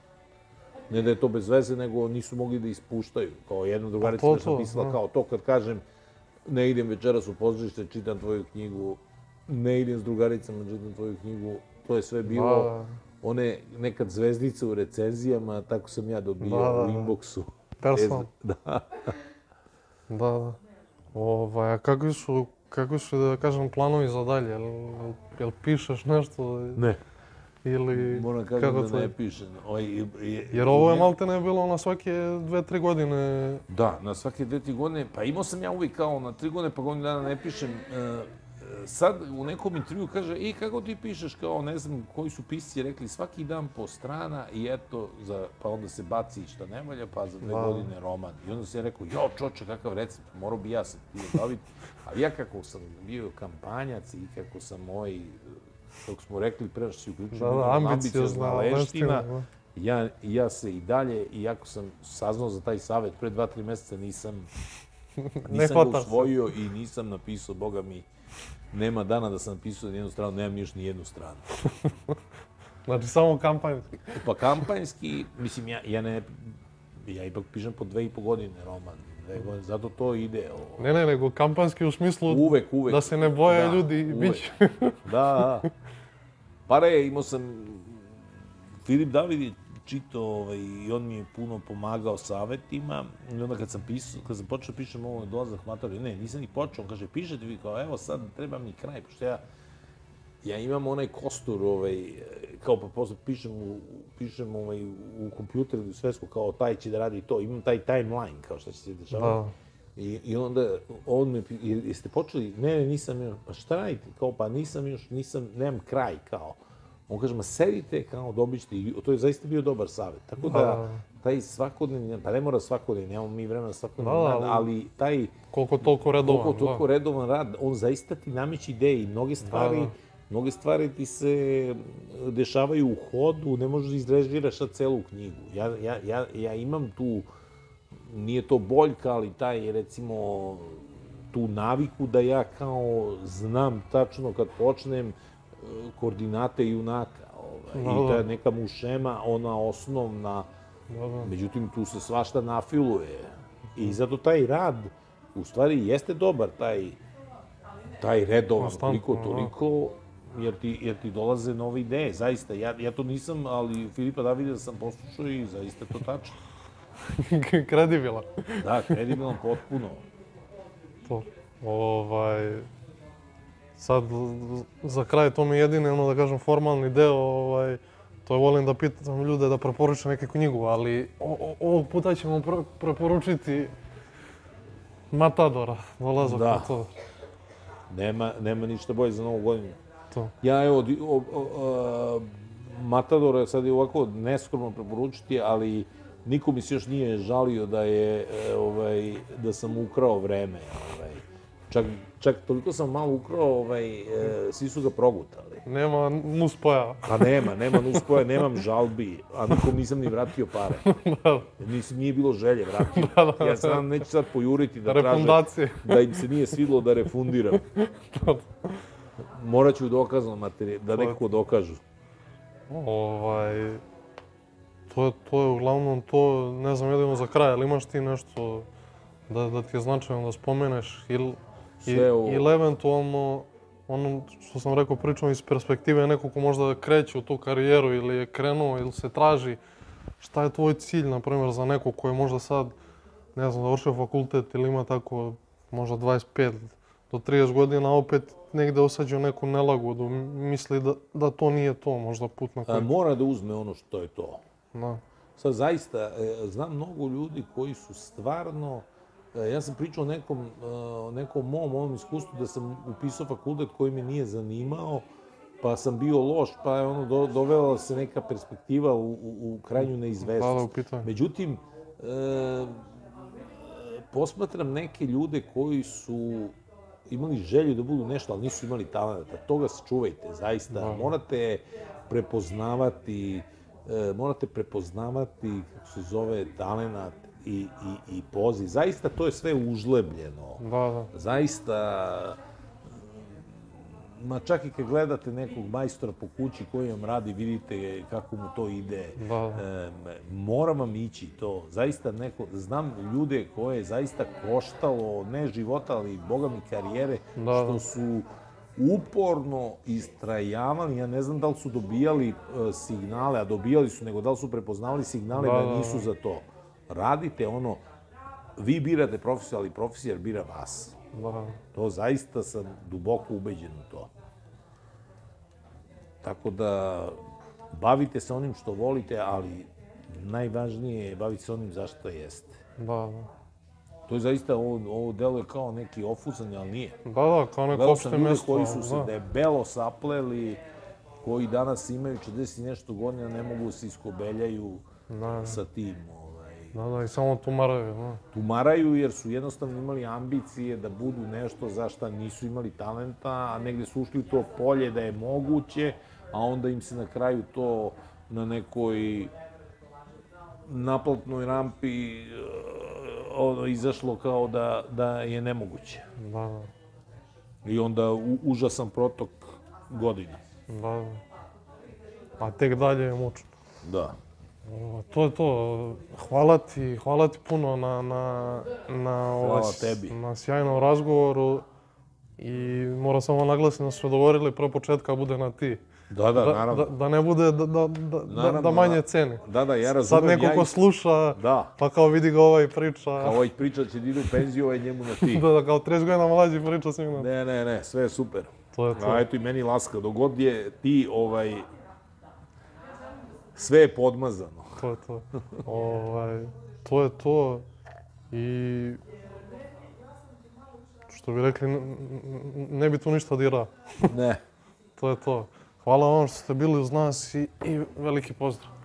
Ne da je to bez veze, nego nisu mogli da ispuštaju. Kao jedna drugarica da sam pisala, kao to kad kažem ne idem večeras u pozorište, čitam tvoju knjigu, ne idem s drugaricama, čitam tvoju knjigu, to je sve bilo da. One nekad zvezdice u recenzijama, tako sam ja dobio da, u inboxu. Personal. Da. Da, da. Ovaj, a kakvi su, kako su, da kažem, planovi za dalje? Jel, jel, jel pišeš nešto? Ne. Ili... Moram kažem kako da to... ne pišem. Ovaj, je, Jer ovo je malte ne bilo na svake dve, tri godine. Da, na svake dve, tri godine. Pa imao sam ja uvijek kao na tri godine pa godinu dana ne pišem. E, sad u nekom intervju kaže, i kako ti pišeš, kao ne znam koji su pisci rekli, svaki dan po strana i eto, za, pa onda se baci šta ne valja, pa za dve da. godine roman. I onda se je rekao, jo čoče, kakav recept, morao bi ja sad bio baviti. Ali ja kako sam bio kampanjac i kako sam ovaj, kako smo rekli pre što si uključio, da, da, ambiciozna leština, ja, ja se i dalje, iako sam saznao za taj savjet pre dva, tri mjeseca, nisam, nisam ga usvojio i nisam napisao, boga mi, nema dana da sam napisao jednu stranu, nemam još ni jednu stranu. Znači samo kampanjski? Pa kampanjski, mislim, ja, ja ne, ja ipak pišem po dve i po godine roman, dve godine, zato to ide. O... Ne, ne, nego kampanjski u smislu uvek, uvek, da se ne boje da, ljudi i bit će. Da, da. Pare, imao sam, Filip David je čitao ovaj, i on mi je puno pomagao savjetima. I onda kad sam pisao, kad sam počeo pišem ovo dolazak matori, ne, nisam ni počeo, on kaže, pišete vi kao, evo sad treba mi kraj, pošto ja, ja imam onaj kostur, ovaj, kao pa posle pišem, u, pišem ovaj, u kompjuteru ili u svesku, kao taj će da radi to, imam taj timeline, kao što će se dešavati. I, I onda on me, jeste počeli, ne, ne, nisam još, pa šta radite, kao, pa nisam još, nisam, nemam kraj, kao. On kaže, ma sedite, kao, dobit ćete, i to je zaista bio dobar savjet. Tako da, taj svakodnevni, pa ne mora svakodnevni, nemamo mi vremena svakodnevni rad, ali taj... Koliko toliko redovan, koliko toliko redovan rad, on zaista ti nameće ideje i mnoge stvari, da, da. mnoge stvari ti se dešavaju u hodu, ne možeš da izrežiraš sad celu knjigu. Ja, ja, ja, ja imam tu, nije to boljka, ali taj, recimo, tu naviku da ja kao znam tačno kad počnem koordinate junaka. Ovaj, da, i ta neka mu šema, ona osnovna, da, da. Međutim, tu se svašta nafiluje. I zato taj rad, u stvari, jeste dobar, taj, taj redovan, toliko, toliko, jer ti, jer ti dolaze nove ideje, zaista. Ja, ja to nisam, ali Filipa Davida sam poslušao i zaista to tačno. Kredibilan. Da, kredibilan potpuno. To, ovaj... Sad, za kraj, to mi je jedini, ono da kažem, formalni deo, ovaj, to je volim da pitam ljude da preporuče neke knjigu, ali o, o, ovog puta ćemo pre, preporučiti Matadora, dolazak na to. Nema, nema ništa bolje za novu godinu. To. Ja, evo, o, o, o, Matadora sad je ovako neskromno preporučiti, ali niko mi se još nije žalio da je, ovaj, da sam ukrao vreme, ovaj. Čak, čak toliko sam malo ukrao, ovaj, e, svi su ga progutali. Nema nuspojava. Pa nema, nema nuspojava, nemam žalbi, a nikom nisam ni vratio pare. Da. Nisam, nije bilo želje vratio. Da, da, ja sam neću sad pojuriti da traže da im se nije svidlo da refundiram. Morat ću dokazano materijal, da nekako dokažu. Ovaj, to, to je uglavnom to, ne znam, jedino za kraj, ali imaš ti nešto da, da ti je značajno da spomeneš ili I, ili eventualno, ono što sam rekao, pričam iz perspektive nekog ko možda kreće u tu karijeru ili je krenuo ili se traži. Šta je tvoj cilj, na primjer, za nekog ko je možda sad, ne znam, završio fakultet ili ima tako možda dvadeset pet do trideset godina, opet negde osađe neku nelagodu, misli da, da to nije to, možda put na koji... A, mora da uzme ono što je to. Da. Sad, zaista, znam mnogo ljudi koji su stvarno... Ja sam pričao o nekom, nekom mom ovom iskustvu da sam upisao fakultet koji me nije zanimao, pa sam bio loš, pa je ono do, dovela se neka perspektiva u, u, u krajnju neizvesnost. Međutim, e, posmatram neke ljude koji su imali želju da budu nešto, ali nisu imali talenta. Toga se čuvajte, zaista. Da. Morate prepoznavati, e, morate prepoznavati, kako se zove, talenat, I, i, i poziv. Zaista to je sve užlebljeno. Da, da. Zaista, ma čak i kad gledate nekog majstora po kući koji vam radi, vidite kako mu to ide. Da, da. E, mora vam ići to. Zaista neko, znam ljude koje je zaista koštalo, ne života, ali boga mi karijere, da, da. Što su uporno istrajavali. Ja ne znam da li su dobijali uh, signale, a dobijali su, nego da li su prepoznavali signale da, da nisu za to. Radite ono, vi birate profesiju, ali profesija bira vas. Da. To zaista sam duboko ubeđen u to. Tako da, bavite se onim što volite, ali najvažnije je baviti se onim zašto jeste. Da, da. To je zaista, ovo, ovo deluje kao neki ofuzanje, ali nije. Da, da, kao neko opšte mesto. koji su se debelo sapleli, koji danas imaju četrdeset i nešto godina, ne mogu se iskobeljaju sa tim. Da, da, i samo tumaraju, da. Tumaraju jer su jednostavno imali ambicije da budu nešto za šta nisu imali talenta, a negde su ušli u to polje da je moguće, a onda im se na kraju to na nekoj naplatnoj rampi ono, izašlo kao da, da je nemoguće. Da, da. I onda u, užasan protok godina. Da, da. A tek dalje je mučno. Da. O, to je to. Hvala ti, hvala ti puno na, na, na, ovaj, tebi. na sjajnom razgovoru. I moram samo naglasiti da smo dogovorili pre početka bude na ti. Da, da, naravno. Da, da ne bude da, da, da, naravno, da manje ceni. Da, da, ja razumem. Sad neko ko sluša, da. Pa kao vidi ga ovaj priča. Kao ovaj priča će da ide u penziju, ovaj njemu na ti. Da, da, kao trideset godina mlađi priča s njim na ti. Ne, ne, ne, sve je super. To je to. A eto i meni laska, dogod je ti, ovaj, sve je podmazano. To je to. ovaj, to je to. I što bi rekli, ne, ne bi tu ništa dira. Ne. To je to. Hvala vam što ste bili uz nas i, i veliki pozdrav.